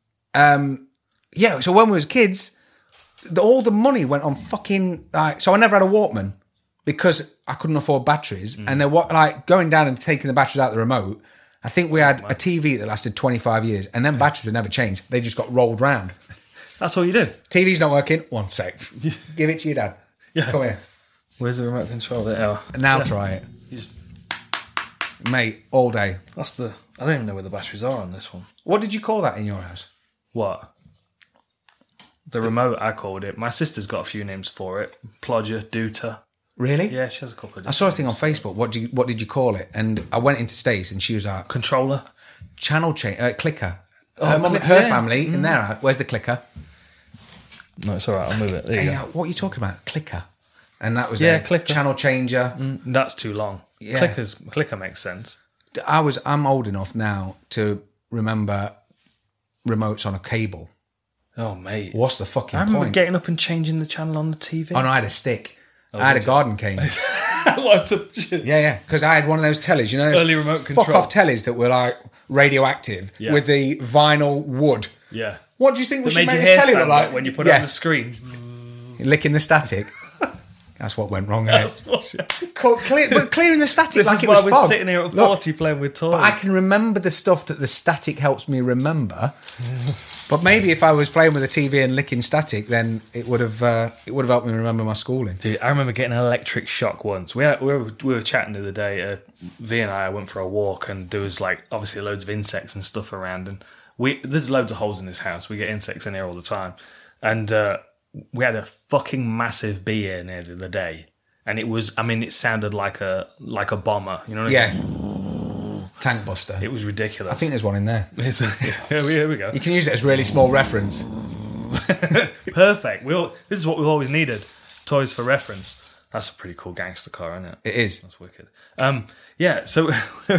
so when we was kids, all the money went on fucking... so I never had a Walkman because I couldn't afford batteries. And then going down and taking the batteries out of the remote, I think we had a TV that lasted 25 years and then batteries would never change. They just got rolled round. That's all you do? TV's not working. 1 sec. Give it to your dad. Yeah. Come here. Where's the remote control there? Now try it. Mate, all day. I don't even know where the batteries are on this one. What did you call that in your house? What? The remote, I called it. My sister's got a few names for it. Plodger, Dooter. Really? Yeah, she has a couple of I saw a thing on Facebook. What did you call it? And I went into Stace and she was like... Controller. Channel change... clicker. Oh, her family, in there. Where's the clicker? No, it's all right. I'll move it. There you go. What are you talking about? Clicker. And that was clicker. Channel changer. That's too long. Yeah. Clicker makes sense. I'm old enough now to remember remotes on a cable. Oh, mate. What's the fucking point? I remember getting up and changing the channel on the TV. Oh, no, I had a stick. I had a garden cane. What a... Yeah. Because I had one of those tellies, you know, early remote control. Fuck off tellies that were like radioactive with the vinyl wood. Yeah. What do you think we should make make your this hair telly stand look like? when you put it on the screen? Licking the static. That's what went wrong, isn't it? Clearing the static like it was fun. This is why we're sitting here at 40 playing with toys. But I can remember the stuff that the static helps me remember. But maybe if I was playing with a TV and licking static, then it would have helped me remember my schooling. Dude, I remember getting an electric shock once. We were chatting the other day. V and I went for a walk, and there was obviously loads of insects and stuff around, and there's loads of holes in this house. We get insects in here all the time, and we had a fucking massive bee in here the other day, and it sounded like a bomber. You know what I mean? Tank buster. It was ridiculous. I think there's one in there. Here we go. You can use it as really small reference. Perfect. This is what we've always needed. Toys for reference. That's a pretty cool gangster car, isn't it? It is. That's wicked. So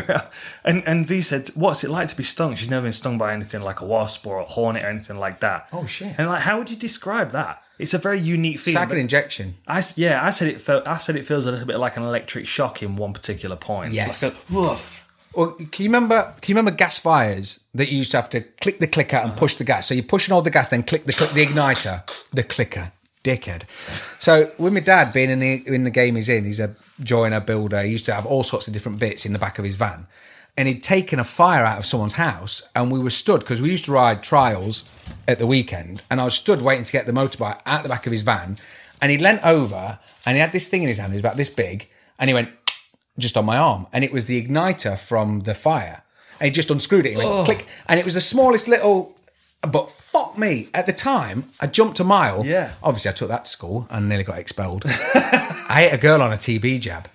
and V said, "What's it like to be stung?" She's never been stung by anything like a wasp or a hornet or anything like that. Oh shit! And how would you describe that? It's a very unique feeling. It's like an injection. I said it feels a little bit like an electric shock in one particular point. Yes. Like woof. Well, can you remember gas fires that you used to have to click the clicker and push the gas? So you're pushing all the gas, then click the igniter, the clicker. Dickhead. So with my dad being in the game he's a joiner, builder. He used to have all sorts of different bits in the back of his van, and he'd taken a fire out of someone's house, and we were stood because we used to ride trials at the weekend, and I was stood waiting to get the motorbike out the back of his van, and he leant over and he had this thing in his hand. It was about this big, and he went just on my arm, and it was the igniter from the fire, and he just unscrewed it. He went click, and it was the smallest little. But fuck me, at the time, I jumped a mile. Yeah. Obviously, I took that to school and nearly got expelled. I hit a girl on a TB jab.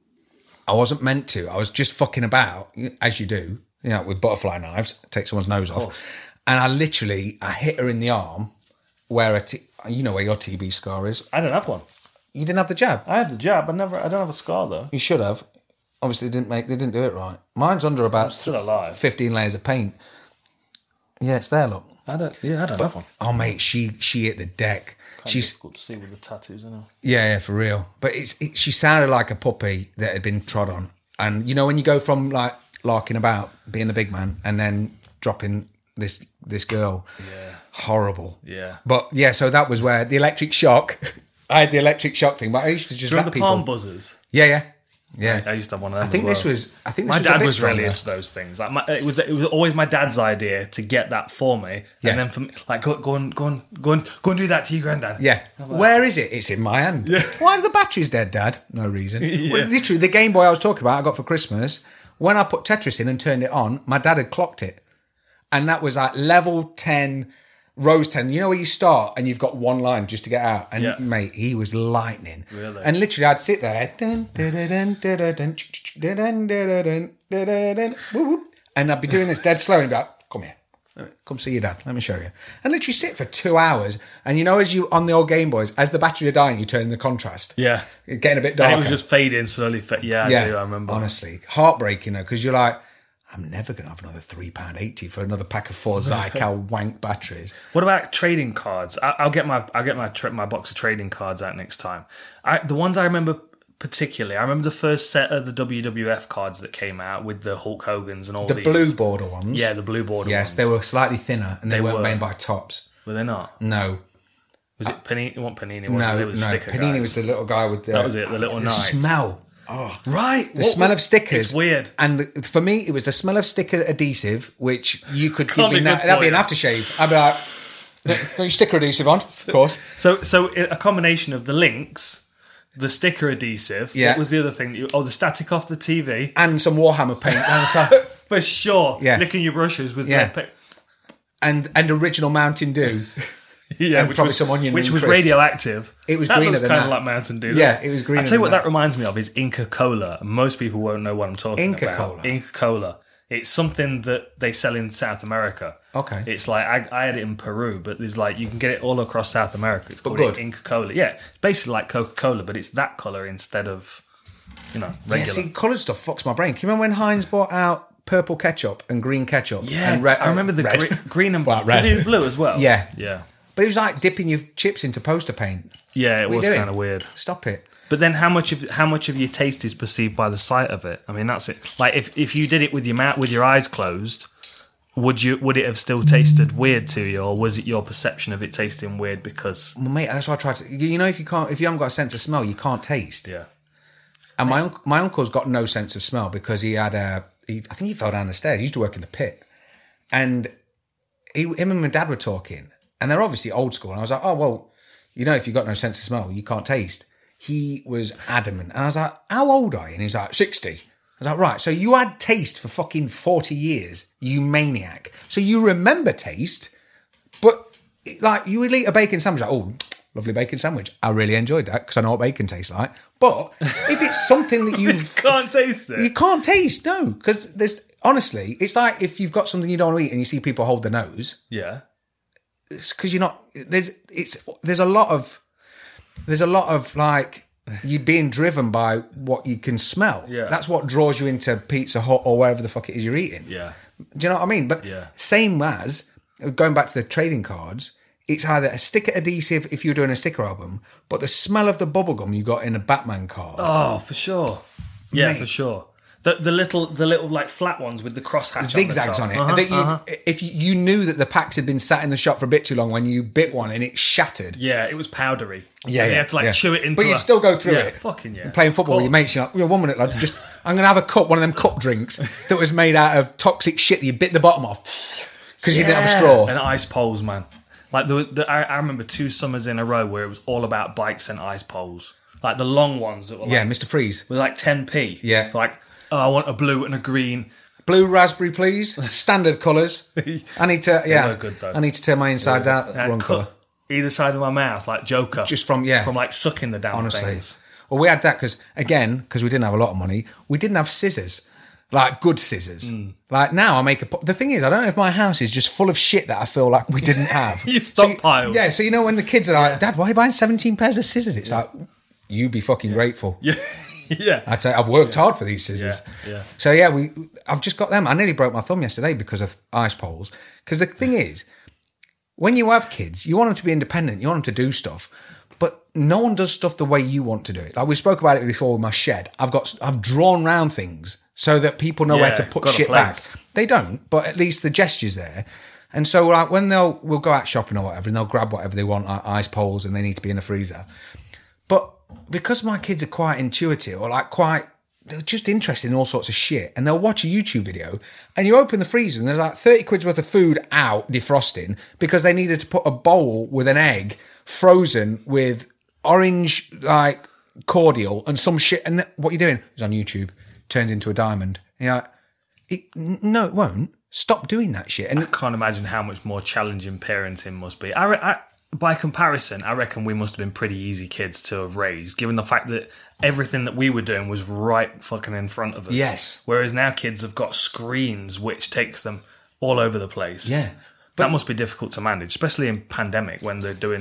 I wasn't meant to. I was just fucking about, as you do, with butterfly knives, take someone's nose off. And I hit her in the arm where you know where your TB scar is. I don't have one. You didn't have the jab? I have the jab. I don't have a scar, though. You should have. Obviously, they didn't do it right. Mine's under about I'm still alive. 15 layers of paint. Yeah, it's there, look. I don't have one. Oh, mate, she hit the deck. She's difficult to see with the tattoos, isn't it? Yeah, for real. But she sounded like a puppy that had been trod on. And you know when you go from like larking about, being the big man, and then dropping this girl, horrible. Yeah. But yeah, so that was where the electric shock. I had the electric shock thing, but I used to just zap the people. Palm buzzers. Yeah. I used to have one of them. I think as well. my dad was really into those things. It was always my dad's idea to get that for me, and then for me, go and do that to your granddad. Yeah, where is it? It's in my hand. Yeah. Why are the batteries dead, Dad? No reason. Yeah. Well, literally, the Game Boy I was talking about, I got for Christmas. When I put Tetris in and turned it on, my dad had clocked it, and that was like level 10. Rose 10, you know where you start and you've got one line just to get out. And mate, he was lightning. Really? And literally I'd sit there and I'd be doing this dead slow and he'd be like, come here. Come see your dad. Let me show you. And literally sit for 2 hours. And you know, as you on the old Game Boys, as the batteries are dying, you turn in the contrast. Yeah. It's getting a bit darker. And it was just fading slowly. I do, I remember. Honestly. Heartbreaking, because you're like, I'm never going to have another £3.80 for another pack of 4 Zycal wank batteries. What about trading cards? I'll get my box of trading cards out next time. The ones I remember particularly. I remember the first set of the WWF cards that came out with the Hulk Hogan's and all these. The blue border ones? Yeah, the blue border ones. Yes, they were slightly thinner and they weren't made by Topps. Were they not? No. Was it Panini? It wasn't Panini, was it? It was sticker Panini guys. was the little guy with the... That was it, the little knight. smell. Oh, right. The smell of stickers. It's weird. And for me, it was the smell of sticker adhesive, which you could give me... That'd be an aftershave. I'd be like, got your sticker adhesive on, of course. So a combination of the links, the sticker adhesive, what was the other thing? The static off the TV. And some Warhammer paint down the side. For sure. Yeah. Licking your brushes with and original Mountain Dew. Yeah, and probably some onion which was crisps. Radioactive. It was greener than that. Kind of like Mountain Dew. Yeah, it was greener. I'll tell you what that reminds me of is Inca Cola. Most people won't know what I'm talking about. Cola. Inca Cola. It's something that they sell in South America. Okay. It's like I had it in Peru, but there's like you can get it all across South America. It's called Inca Cola. Yeah, it's basically like Coca-Cola, but it's that colour instead of regular. Yeah, see, coloured stuff fucks my brain. Can you remember when Heinz brought out purple ketchup and green ketchup? Yeah, and I remember the green and blue as well. Yeah, yeah. But it was like dipping your chips into poster paint. Yeah, it was kind of weird. Stop it. But then, how much of your taste is perceived by the sight of it? I mean, that's it. Like, if you did it with your mouth, with your eyes closed, would it have still tasted weird to you, or was it your perception of it tasting weird because? Well, mate, that's why I tried to. You know, if you haven't got a sense of smell, you can't taste. Yeah. And my uncle's got no sense of smell because he had I think he fell down the stairs. He used to work in the pit, and him and my dad were talking. And they're obviously old school. And I was like, oh, well, if you've got no sense of smell, you can't taste. He was adamant. And I was like, how old are you? And he was like, 60. I was like, right, so you had taste for fucking 40 years, you maniac. So you remember taste, but like you would eat a bacon sandwich, like, oh, lovely bacon sandwich. I really enjoyed that because I know what bacon tastes like. But if it's something that you can't taste it. You can't taste, no. Because honestly, it's like if you've got something you don't want to eat and you see people hold their nose. Yeah. It's because you're not. There's a lot of like you being driven by what you can smell. Yeah, that's what draws you into Pizza Hut or wherever the fuck it is you're eating. Yeah, do you know what I mean? But same as going back to the trading cards, it's either a sticker adhesive if you're doing a sticker album, but the smell of the bubblegum you got in a Batman card. Oh, for sure. Yeah, mate. For sure. The little like flat ones with the crosshatch zigzags on it. If you knew that the packs had been sat in the shop for a bit too long, when you bit one and it shattered. Yeah, it was powdery. Yeah, you had to chew it into. But you'd still go through it. Fucking yeah. You're playing football with your mates. You're like, 1 minute, lads. I'm going to have a cup, one of them cup drinks that was made out of toxic shit that you bit the bottom off because you didn't have a straw. And ice poles, man. Like I remember 2 summers in a row where it was all about bikes and ice poles, like the long ones that were Mr. Freeze with like 10p. Yeah, like. Oh, I want a blue and a green. Blue raspberry, please. Standard colours. I need to. Yeah, good, though. I need to turn my insides out wrong colour. Either side of my mouth, like Joker. Just from like sucking the damn things. Well, we had that because we didn't have a lot of money. We didn't have scissors, like good scissors. Like now, I make the thing is, I don't know if my house is just full of shit that I feel like we didn't have. You stockpile. So when the kids are like, Dad, why are you buying 17 pairs of scissors? It's like, you be fucking grateful. Yeah. Yeah, I'd say I've worked hard for these scissors. Yeah. So I've just got them. I nearly broke my thumb yesterday because of ice poles. Because the thing is, when you have kids, you want them to be independent. You want them to do stuff, but no one does stuff the way you want to do it. Like we spoke about it before with my shed. I've drawn round things so that people know where to put shit back. They don't, but at least the gesture's there. And so like when we'll go out shopping or whatever, and they'll grab whatever they want, like ice poles, and they need to be in the freezer. But because my kids are quite intuitive or they're just interested in all sorts of shit, and they'll watch a YouTube video and you open the freezer and there's like 30 quid's worth of food out defrosting because they needed to put a bowl with an egg frozen with orange like cordial and some shit. And what you're doing is on YouTube, turns into a diamond. And you're like, no, it won't. Stop doing that shit. And I can't imagine how much more challenging parenting must be. By comparison, I reckon we must have been pretty easy kids to have raised, given the fact that everything that we were doing was right fucking in front of us. Yes. Whereas now kids have got screens which takes them all over the place. Yeah. That must be difficult to manage, especially in pandemic when they're doing,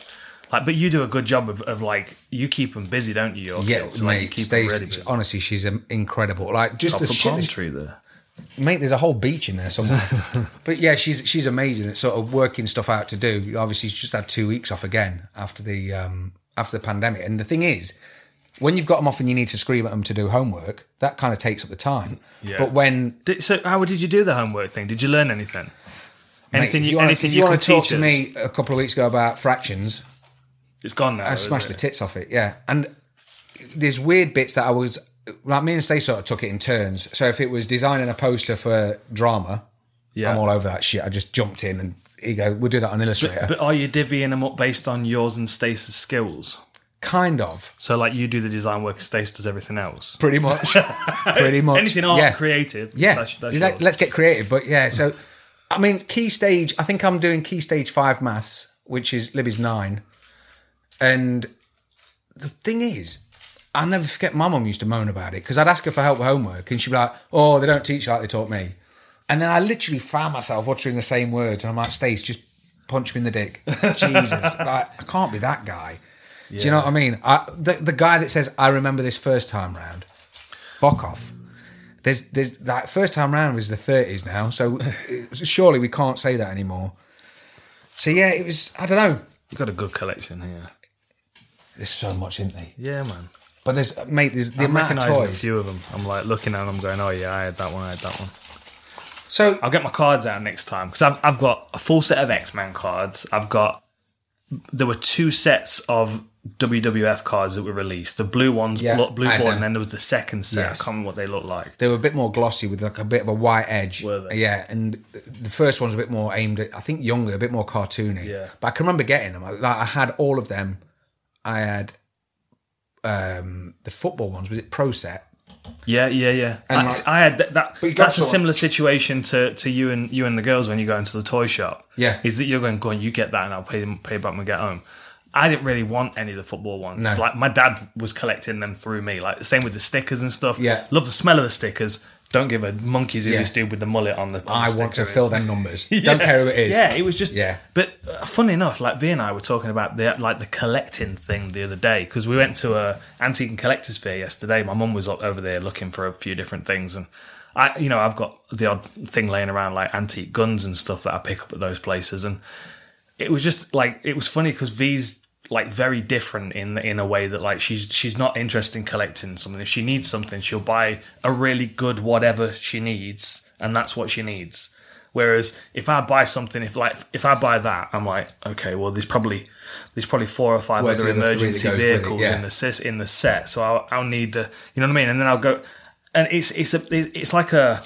but you do a good job of like, you keep them busy, don't you? Your kids? Mate, you keep them ready. Honestly, she's incredible. Like just the palm tree there. Mate, there's a whole beach in there somewhere. But yeah, she's amazing at sort of working stuff out to do. Obviously, she's just had 2 weeks off again after the pandemic. And the thing is, when you've got them off and you need to scream at them to do homework, that kind of takes up the time. Yeah. But when... So how did you do the homework thing? Did you learn anything? Anything mate, you want to talk to us? me a couple of weeks ago about fractions... It's gone now. I smashed the tits off it, yeah. And there's weird bits that I was... Like, me and Stacey sort of took it in turns. So if it was designing a poster for drama, I'm all over that shit. I just jumped in and you go, we'll do that on Illustrator. But are you divvying them up based on yours and Stacey's skills? Kind of. So, like, you do the design work and Stacey does everything else? Pretty much. Pretty much. Anything art creative. Yeah. That's Let's get creative. But yeah, so, I mean, Key Stage, I think I'm doing Key Stage 5 maths, which is Libby's 9. And the thing is, I'll never forget my mum used to moan about it because I'd ask her for help with homework and she'd be like, oh, they don't teach like they taught me. And then I literally found myself uttering the same words and I'm like, Stace, just punch me in the dick. Jesus. I can't be that guy. Yeah. Do you know what I mean? The guy that says, I remember this first time round, fuck off. There's that first time round was the 30s now, so surely we can't say that anymore. So yeah, it was, I don't know. You've got a good collection here. There's so much, isn't there? Yeah, man. But there's the amount of toys. A few of them. I'm like looking at them, going, oh yeah, I had that one. So I'll get my cards out next time because I've got a full set of X-Men cards. There were 2 sets of WWF cards that were released. The blue ones, blue ball, and then there was the second set. Yes. I can't remember what they looked like. They were a bit more glossy with like a bit of a white edge. Were they? Yeah, and the first one's a bit more aimed at, I think, younger, a bit more cartoony. Yeah. But I can remember getting them. I had all of them. I had the football ones. Was it Pro Set? Yeah. And I had that. That's a similar situation to you and the girls when you go into the toy shop. Yeah, is that you're going, go on, you get that, and I'll pay back when we get home. I didn't really want any of the football ones. No. Like my dad was collecting them through me. Like the same with the stickers and stuff. Yeah, love the smell of the stickers. Don't give a monkey's who this dude with the mullet on the. I want to fill them numbers. Don't care who it is. Yeah, it was just. Yeah. But funny enough, like V and I were talking about the collecting thing the other day because we went to a antique and collectors fair yesterday. My mum was over there looking for a few different things, and I've got the odd thing laying around like antique guns and stuff that I pick up at those places, and it was just like it was funny because V's like very different in a way that like she's not interested in collecting something. If she needs something, she'll buy a really good whatever she needs, and that's what she needs. Whereas if I buy something, if I buy that, I'm like, okay, well there's probably 4 or 5 other emergency vehicles in the set, so I'll need you know what I mean, and then I'll go, and it's like a.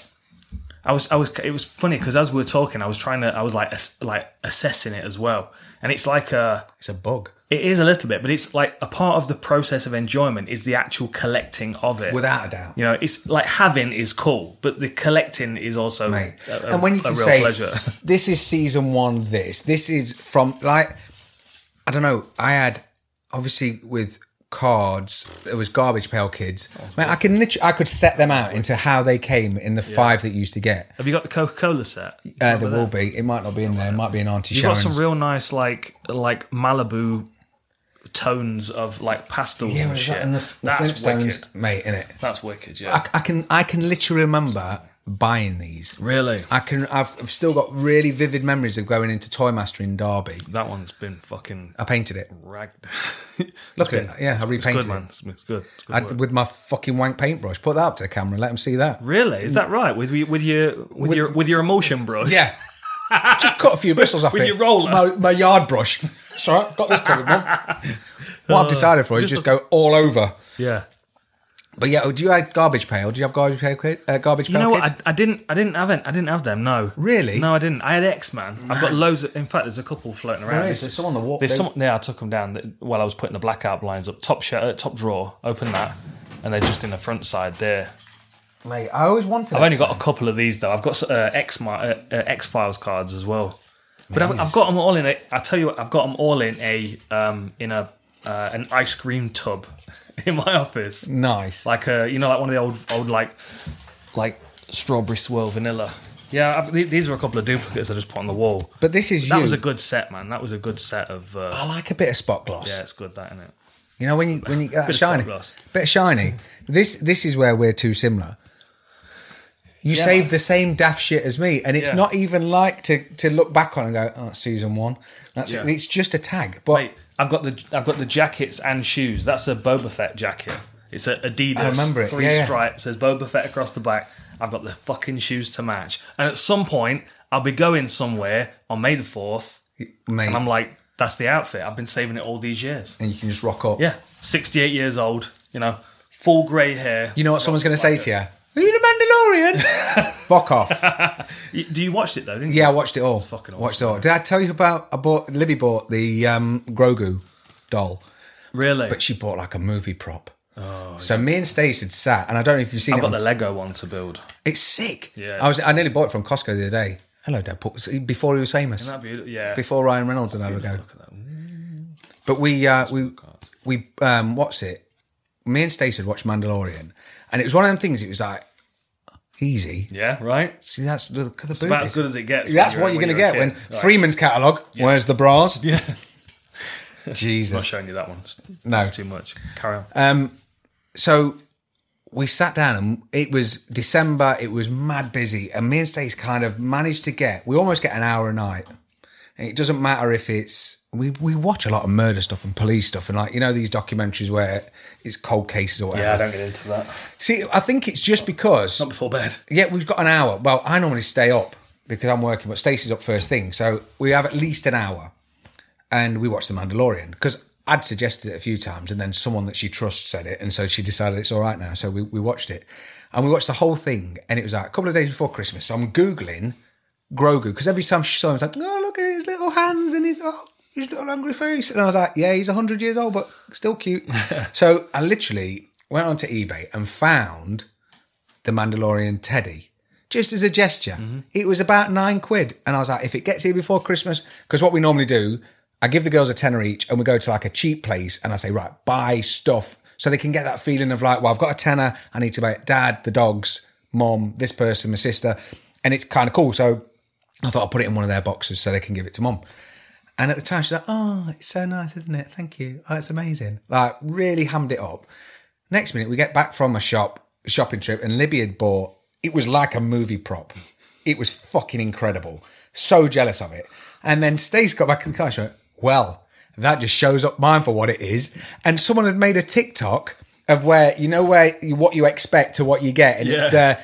It was funny because as we were talking, I was like assessing it as well, and it's like it's a bug. It is a little bit, but it's like a part of the process of enjoyment is the actual collecting of it. Without a doubt. You know, it's like having is cool, but the collecting is also and when you can real say, pleasure. This is season 1, this is from, like, I don't know, I had, obviously with cards, there was Garbage Pail Kids. Man, I could set them out into how they came in the 5 that you used to get. Have you got the Coca-Cola set? There will be. It might not be in there. It might be in Auntie Sharon's. You've got some real nice like Malibu tones of like pastels and shit. And the that's wicked, mate. Innit? That's wicked. Yeah, I can literally remember buying these. Really? I've still got really vivid memories of going into Toy Master in Derby. That one's been fucking. I painted it. Ragged. Look at it. Yeah, I repainted it. Man. It's good. With my fucking wank paintbrush. Put that up to the camera and let them see that. Really? Is that right? With your emulsion brush? Yeah. Just cut a few bristles off with your roller. My yard brush. Sorry, got this covered, Mum. What I've decided for is just go all over. Yeah. But yeah, do you have Garbage Pail? Do you have Garbage Pail Kids? You know what? I didn't have them. No. Really? No, I didn't. I had X-Man. I've got loads. In fact, there's a couple floating around. There is. There's some on the wall. Yeah, I took them down while I was putting the blackout blinds up. Top drawer. Open that, and they're just in the front side there. Mate, I always wanted. I've only got a couple of these though. I've got X-Files cards as well. But I've got them all in a. I tell you what, I've got them all in an ice cream tub in my office. Nice, like like one of the old like strawberry swirl vanilla. Yeah, these are a couple of duplicates I just put on the wall. But this is that was a good set, man. That was a good set of. I like a bit of spot gloss. Yeah, it's good, that, isn't it? You know when you get that shiny, bit of shiny. This is where we're too similar. You saved the same daft shit as me, and it's not even like to look back on and go, "Oh, season 1." That's it. It's just a tag. But mate, I've got the jackets and shoes. That's a Boba Fett jacket. It's a Adidas. I remember it. 3 stripes. Says Boba Fett across the back. I've got the fucking shoes to match. And at some point, I'll be going somewhere on May the 4th, mate, and I'm like, that's the outfit. I've been saving it all these years. And you can just rock up. Yeah, 68 years old. You know, full grey hair. You know what someone's going to say to you? Are you the Mandalorian? Fuck off. Do you watch it though? Didn't you? Yeah, I watched it all. It's fucking awesome. Watched it all. Did I tell you about? Libby bought the Grogu doll. Really? But she bought like a movie prop. Oh, so me and Stace had sat, and I don't know if you've seen it. I've got the Lego one to build. It's sick. Yeah. I nearly bought it from Costco the other day. Hello, Dad. Before he was famous. Isn't that beautiful? Yeah. Before Ryan Reynolds and I go. But we what's it? Me and Stace had watched Mandalorian, and it was one of them things. It was like easy. Yeah, right. See, that's look at the It's about as good as it gets. That's what you're going to get when Freeman's catalogue. Yeah. Where's the bras? Yeah. Jesus. I'm not showing you that one. No. It's too much. Carry on. So we sat down and it was December. It was mad busy. And me and Stace kind of managed to we almost get an hour a night. And it doesn't matter if it's, we watch a lot of murder stuff and police stuff. And like, you know, these documentaries where it's cold cases or whatever. Yeah, I don't get into that. See, I think it's just because. Not before bed. Yeah, we've got an hour. Well, I normally stay up because I'm working, but Stacey's up first thing. So we have at least an hour. And we watched The Mandalorian because I'd suggested it a few times and then someone that she trusts said it. And so she decided it's all right now. So we watched it and we watched the whole thing. And it was like a couple of days before Christmas. So I'm Googling Grogu because every time she saw him, I was like, oh, look at his little hands and his little angry face. And I was like, yeah, he's 100 years old, but still cute. So I literally went onto eBay and found the Mandalorian teddy. Just as a gesture. Mm-hmm. It was about £9. And I was like, if it gets here before Christmas, because what we normally do, I give the girls a tenner each and we go to like a cheap place and I say, right, buy stuff so they can get that feeling of like, well, I've got a tenner. I need to buy it. Dad, the dogs, mom, this person, my sister. And it's kind of cool. So I thought I'd put it in one of their boxes so they can give it to mom. And at the time she's like, oh, it's so nice, isn't it? Thank you. Oh, it's amazing. Like really hammed it up. Next minute we get back from a shopping trip and Libby had bought, it was like a movie prop. It was fucking incredible. So jealous of it. And then Stace got back in the car and she went, well, that just shows up mine for what it is. And someone had made a TikTok of where what you expect to what you get. And it's the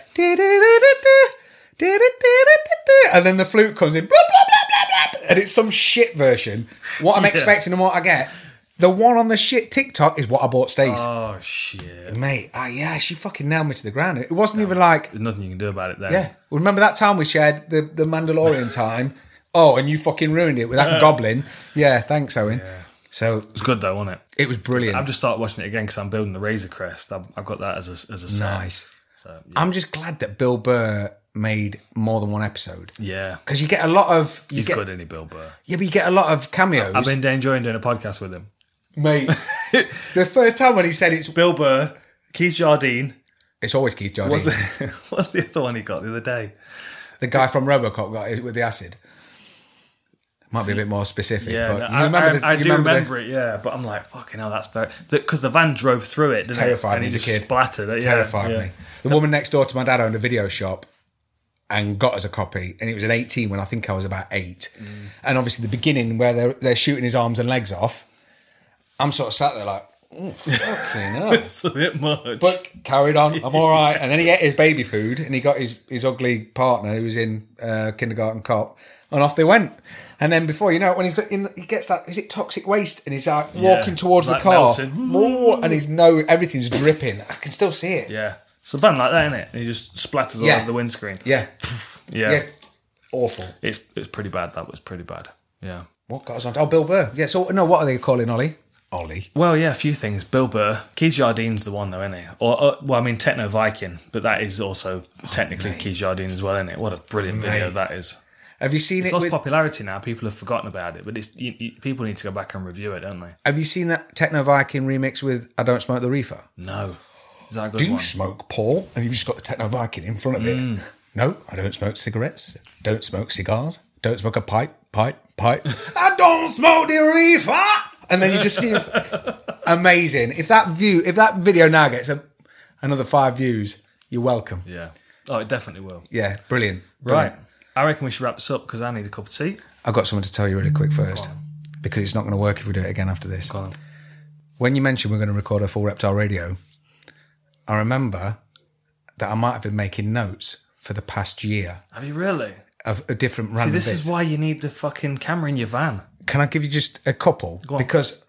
and then the flute comes in, blah, blah, blah, blah, blah, and it's some shit version. What I'm expecting and what I get. The one on the shit TikTok is what I bought Stace. Oh, shit. Mate, she fucking nailed me to the ground. It wasn't even like... There's nothing you can do about it then. Yeah. Well, remember that time we shared the Mandalorian time? Oh, and you fucking ruined it with that goblin. Yeah, thanks, Owen. Yeah. So it was good though, wasn't it? It was brilliant. I've just started watching it again because I'm building the Razor Crest. I've got that as a set. Nice. So, yeah. I'm just glad that Bill Burr made more than one episode. Yeah. Because you get a lot of... He's good, isn't he, Bill Burr? Yeah, but you get a lot of cameos. I've been enjoying doing a podcast with him. Mate, the first time when he said it's... Bill Burr, Keith Jardine. It's always Keith Jardine. What's the other one he got the other day? The guy from RoboCop got it with the acid. Might be a bit more specific. Yeah, but I do remember it, yeah. But I'm like, fucking hell, that's very... Because the van drove through it, didn't terrified it? me And as he a just kid. splattered it. Terrified me. The woman next door to my dad owned a video shop and got us a copy. And it was an 18 when I think I was about 8. Mm. And obviously the beginning where they're shooting his arms and legs off, I'm sort of sat there like, oh, fucking hell. It's a bit much. But carried on, I'm all right. And then he ate his baby food and he got his ugly partner who was in Kindergarten Cop and off they went. And then before you know it, when he's he gets that, is it toxic waste? And he's like walking towards the car. And his nose, everything's dripping. I can still see it. Yeah. It's a van like that, isn't it? And he just splatters all over the windscreen. Yeah. Yeah. Awful. It's pretty bad. That was pretty bad. Yeah. What got us on? Oh, Bill Burr. Yeah, so, no, what are they calling Ollie? Well, yeah, a few things. Bill Burr. Keith Jardine's the one, though, isn't he? Or well, I mean, Techno Viking, but that is also technically Keith Jardine as well, isn't it? What a brilliant video that is. Have you seen it's lost popularity now. People have forgotten about it, but people need to go back and review it, don't they? Have you seen that Techno Viking remix with I Don't Smoke the Reefer? No. Is that a good one? Do you smoke, Paul? And you've just got the Techno Viking in front of it. No, I don't smoke cigarettes. Don't smoke cigars. Don't smoke a pipe. I don't smoke the reefer. And then you just see amazing. If that video now gets another 5 views, you're welcome. Yeah. Oh, it definitely will. Yeah, brilliant. Right. I reckon we should wrap this up because I need a cup of tea. I've got something to tell you really quick first, because it's not going to work if we do it again after this. Go on. When you mentioned we're going to record a full Reptile Radio, I remember that I might have been making notes for the past year. Have you really? Of a different random See, this bits. is why you need the fucking camera in your van. Can I give you just a couple? Go on. Because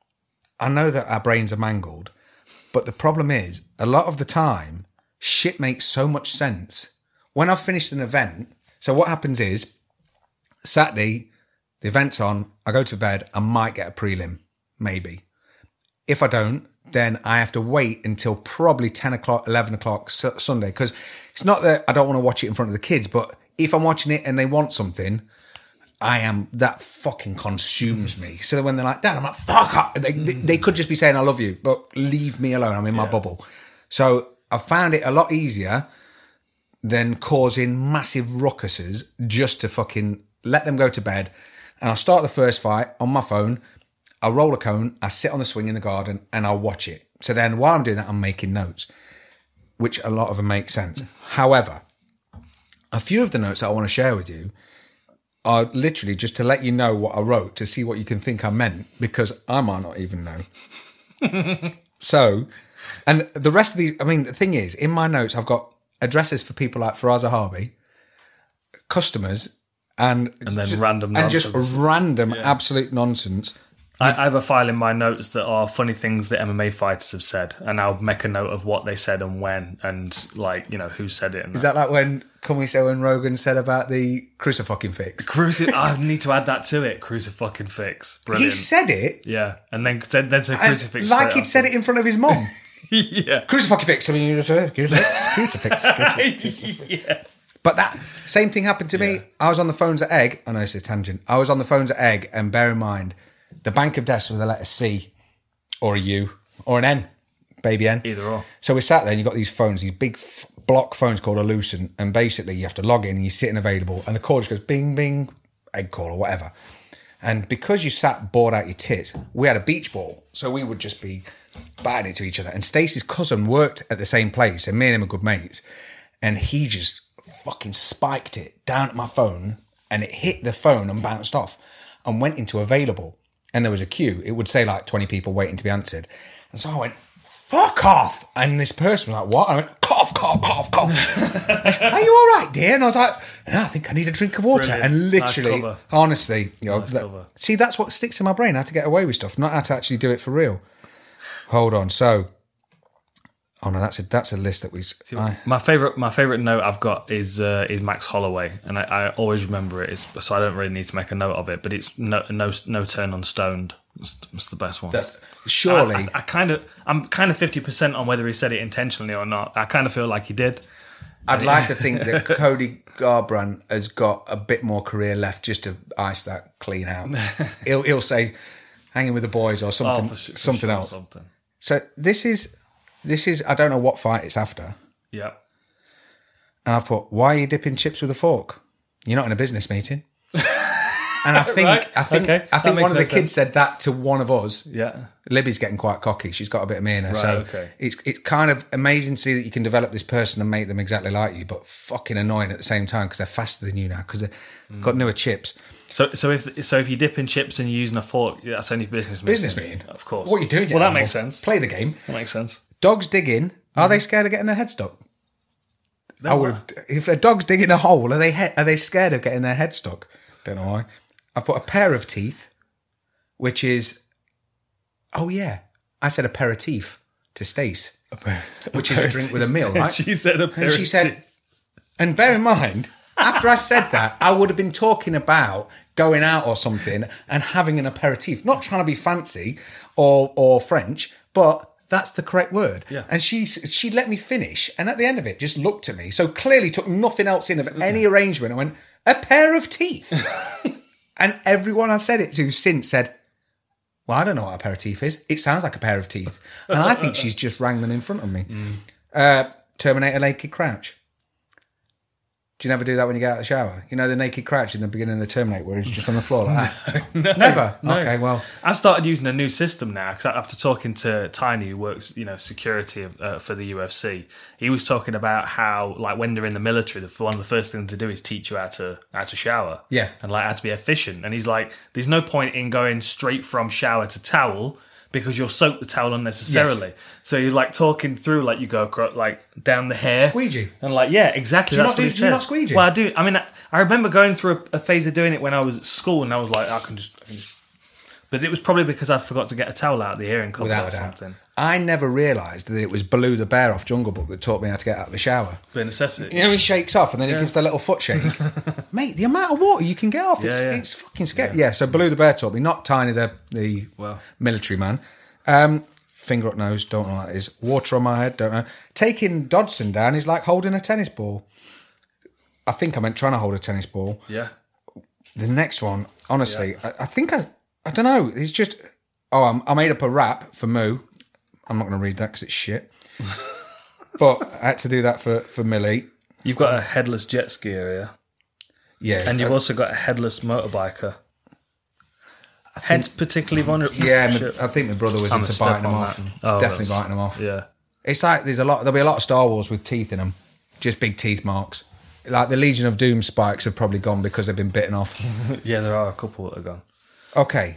I know that our brains are mangled, but the problem is, a lot of the time, shit makes so much sense. When I've finished an event, so what happens is, Saturday, the event's on, I go to bed, I might get a prelim, maybe. If I don't, then I have to wait until probably 10 o'clock, 11 o'clock Sunday, because it's not that I don't want to watch it in front of the kids, but if I'm watching it and they want something, that fucking consumes me. So that when they're like, Dad, I'm like, fuck up. They could just be saying, I love you, but leave me alone. I'm in my bubble. So I found it a lot easier than causing massive ruckuses just to fucking let them go to bed. And I'll start the first fight on my phone. I'll roll a cone. I sit on the swing in the garden and I'll watch it. So then while I'm doing that, I'm making notes, which a lot of them make sense. However, a few of the notes that I want to share with you are literally just to let you know what I wrote, to see what you can think I meant, because I might not even know. So, and the rest of these, I mean, the thing is, in my notes, I've got addresses for people like Faraz Zahabi, customers, and then random nonsense. And just random, absolute nonsense. I have a file in my notes that are funny things that MMA fighters have said, and I'll make a note of what they said and when, and like, you know, who said it. And Is that like when Rogan said about the crucifixing fix? I need to add that to it. Crucifixing fix. Brilliant. He said it. Yeah, and then said crucifix. Like he'd said it in front of his mom. Yeah. Crucifixing fix. I mean, you just heard crucifix. Yeah. But that same thing happened to me. I was on the phones at Egg. I know it's a tangent. I was on the phones at Egg, and bear in mind, the bank of deaths with a letter C or a U or an N, baby N. Either or. So we sat there and you got these phones, these big block phones called Lucent, and basically you have to log in and you're sitting available and the call just goes bing, bing, egg call or whatever. And because you sat bored out your tits, we had a beach ball. So we would just be batting it to each other. And Stacey's cousin worked at the same place and me and him are good mates. And he just fucking spiked it down at my phone and it hit the phone and bounced off and went into available. And there was a queue. It would say like 20 people waiting to be answered. And so I went, fuck off. And this person was like, what? I went, cough, cough, cough, cough. Are you all right, dear? And I was like, no, I think I need a drink of water. Brilliant. And literally, nice honestly, you know, nice see, that's what sticks in my brain, how to get away with stuff, not how to actually do it for real. Hold on. So, oh no, that's a list that we. My favorite note I've got is Max Holloway, and I always remember it. So I don't really need to make a note of it. But it's no turn unstoned. It's the best one. Surely, I'm kind of 50% on whether he said it intentionally or not. I kind of feel like he did. I'd like to think that Cody Garbrandt has got a bit more career left just to ice that clean out. he'll say, "Hanging with the boys" or something, something else. Something. So this is. I don't know what fight it's after. Yeah. And I've put, why are you dipping chips with a fork? You're not in a business meeting. And I think right. I think one of the kids said that to one of us. Yeah. Libby's getting quite cocky. She's got a bit of me in her. Right, so okay. It's kind of amazing to see that you can develop this person and make them exactly like you, but fucking annoying at the same time because they're faster than you now because they've got newer chips. So if you dip in chips and you're using a fork, that's only business meeting. Business meeting, of course. What are you doing? Well, that makes sense. Play the game. That makes sense. Dogs digging. Are they scared of getting their head stuck? If a dog's digging a hole, are they scared of getting their head stuck? Don't know why. I've put a pair of teeth, which is, oh yeah, I said aperitif to Stace, which is a drink with a meal, right? She said aperitif. And she said, and bear in mind, after I said that, I would have been talking about going out or something and having an aperitif, not trying to be fancy or French, but that's the correct word. Yeah. And she let me finish, and at the end of it, just looked at me. So clearly took nothing else in of any arrangement. I went, a pair of teeth. And everyone I said it to since said, well, I don't know what aperitif is. It sounds like a pair of teeth. And I think she's just rang them in front of me. Terminator Naked Crouch. Do you never do that when you get out of the shower? You know the naked crouch in the beginning of the Terminator where he's just on the floor like that? No, never? No. Okay, well. I've started using a new system now because after talking to Tiny, who works, security for the UFC, he was talking about how, like, when they're in the military, one of the first things to do is teach you how to shower. Yeah. And, like, how to be efficient. And he's like, there's no point in going straight from shower to towel because you'll soak the towel unnecessarily. Yes. So you're like talking through, like you go like down the hair. Squeegee. And like, yeah, exactly. That's what he says. Do you not squeegee? Well, I do. I mean, I remember going through a phase of doing it when I was at school and I was like, I can just. But it was probably because I forgot to get a towel out of the hearing cover or something. I never realised that it was Baloo the bear off Jungle Book that taught me how to get out of the shower. The necessity. You know, he shakes off and then he gives that little foot shake. Mate, the amount of water you can get off, it's fucking scary. Yeah, so Baloo the bear taught me, not Tiny the military man. Finger up nose, don't know what that is. Water on my head, don't know. Taking Dodson down is like holding a tennis ball. I think I meant trying to hold a tennis ball. Yeah. The next one, honestly, I think I don't know. It's just, I made up a rap for Moo. I'm not going to read that because it's shit. But I had to do that for Millie. You've got a headless jet skier here. Yeah. And you've also got a headless motorbiker. Head's particularly vulnerable. Yeah, I think my brother was into biting them off. Definitely biting them off. Yeah. It's like there'll be a lot of Star Wars with teeth in them. Just big teeth marks. Like the Legion of Doom spikes have probably gone because they've been bitten off. Yeah, there are a couple that have gone. Okay.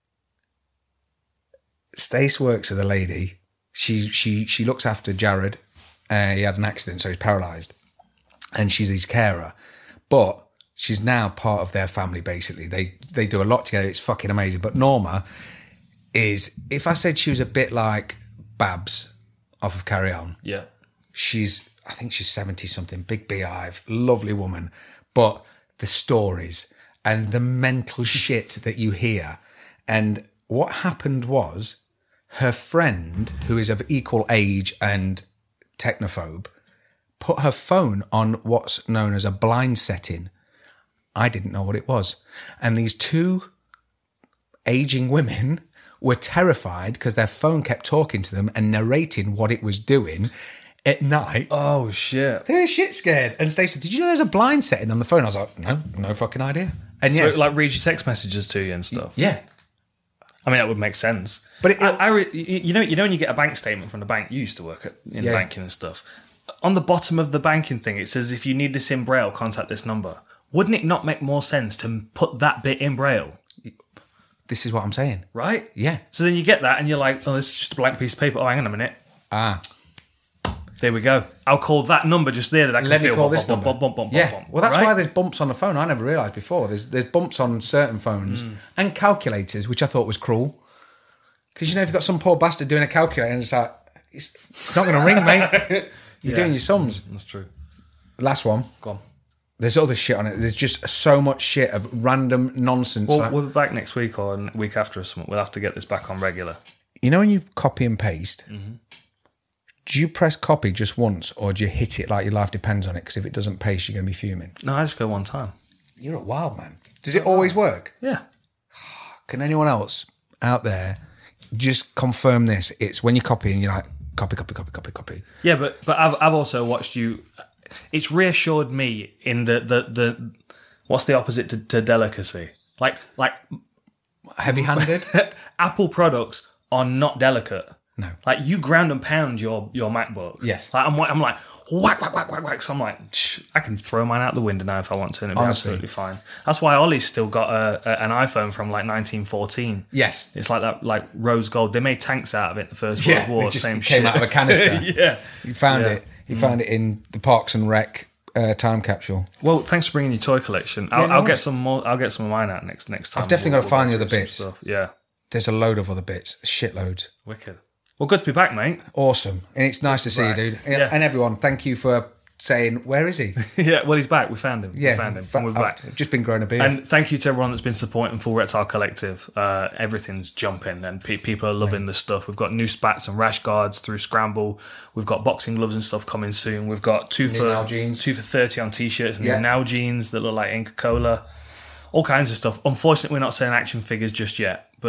Stace works with a lady. She looks after Jared. He had an accident, so he's paralysed. And she's his carer. But she's now part of their family, basically. They do a lot together. It's fucking amazing. But Norma is, if I said she was a bit like Babs off of Carry On. Yeah. I think she's 70-something, big beehive, lovely woman. But the stories and the mental shit that you hear. And what happened was her friend, who is of equal age and technophobe, put her phone on what's known as a blind setting. I didn't know what it was. And these two aging women were terrified because their phone kept talking to them and narrating what it was doing at night. Oh, shit. They were shit scared. And Stacey said, did you know there's a blind setting on the phone? I was like, no fucking idea. And so it like reads your text messages to you and stuff? Yeah. I mean, that would make sense. But you know when you get a bank statement from the bank, you used to work in banking and stuff. On the bottom of the banking thing, it says, if you need this in Braille, contact this number. Wouldn't it not make more sense to put that bit in Braille? This is what I'm saying. Right? Yeah. So then you get that and you're like, oh, this is just a blank piece of paper. Oh, hang on a minute. There we go. I'll call that number just there that I can Let feel. me call this number. Yeah. Well, that's why there's bumps on the phone. I never realised before. There's bumps on certain phones and calculators, which I thought was cruel. Because, if you've got some poor bastard doing a calculator and it's like, it's not going to ring, mate. You're doing your sums. That's true. Last one. Go on. There's other shit on it. There's just so much shit of random nonsense. Well, we'll be back next week or a week after or something. We'll have to get this back on regular. You know when you copy and paste, do you press copy just once or do you hit it like your life depends on it? Because if it doesn't paste, you're going to be fuming. No, I just go one time. You're a wild man. Does it always work? Yeah. Can anyone else out there just confirm this? It's when you copy and you're like, copy. Yeah, but I've also watched you. It's reassured me in the what's the opposite to delicacy? Like heavy-handed? Apple products are not delicate. No. Like you ground and pound your MacBook. Yes. Like I'm like whack. So I'm like, I can throw mine out the window now if I want to, and it'll be absolutely fine. That's why Ollie's still got an iPhone from like 1914. Yes. It's like that, like rose gold. They made tanks out of it in the First World War. Same shit. Came out of a canister. Yeah. You found it. You found it in the Parks and Rec time capsule. Well, thanks for bringing your toy collection. I'll get some more. I'll get some of mine out next time. I've definitely got to find the other bits. Stuff. Yeah. There's a load of other bits. Shitloads. Wicked. Well, good to be back, mate. Awesome. And it's nice to see you, dude. Yeah. And everyone, thank you for saying, where is he? Yeah, well, he's back. We found him. Yeah. We found him. And we're back. I've just been growing a beard. And thank you to everyone that's been supporting Full Reptile Collective. Everything's jumping and people are loving the stuff. We've got new spats and rash guards through Scramble. We've got boxing gloves and stuff coming soon. We've got two for 30 on t-shirts and new Now jeans that look like Inca Cola. All kinds of stuff. Unfortunately, we're not selling action figures just yet, but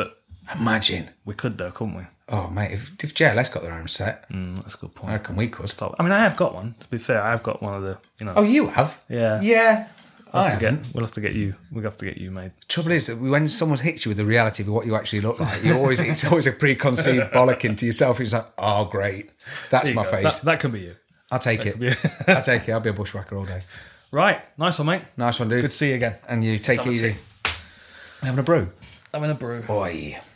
Imagine. We could though, couldn't we? Oh, mate, if JLS got their own set, that's a good point. I reckon we could. Stop. I mean, I have got one. To be fair, I have got one of the. Oh, you have? Yeah. Yeah. We'll have to get you made. Trouble is that when someone hits you with the reality of what you actually look like, it's always a preconceived bollocking to yourself. It's like, oh, great, that's my face. That can be you. I'll take it. I'll take it. I'll be a bushwhacker all day. Right, nice one, mate. Nice one, dude. Good to see you again. And you take it easy. Having a brew. Having a brew. Boy.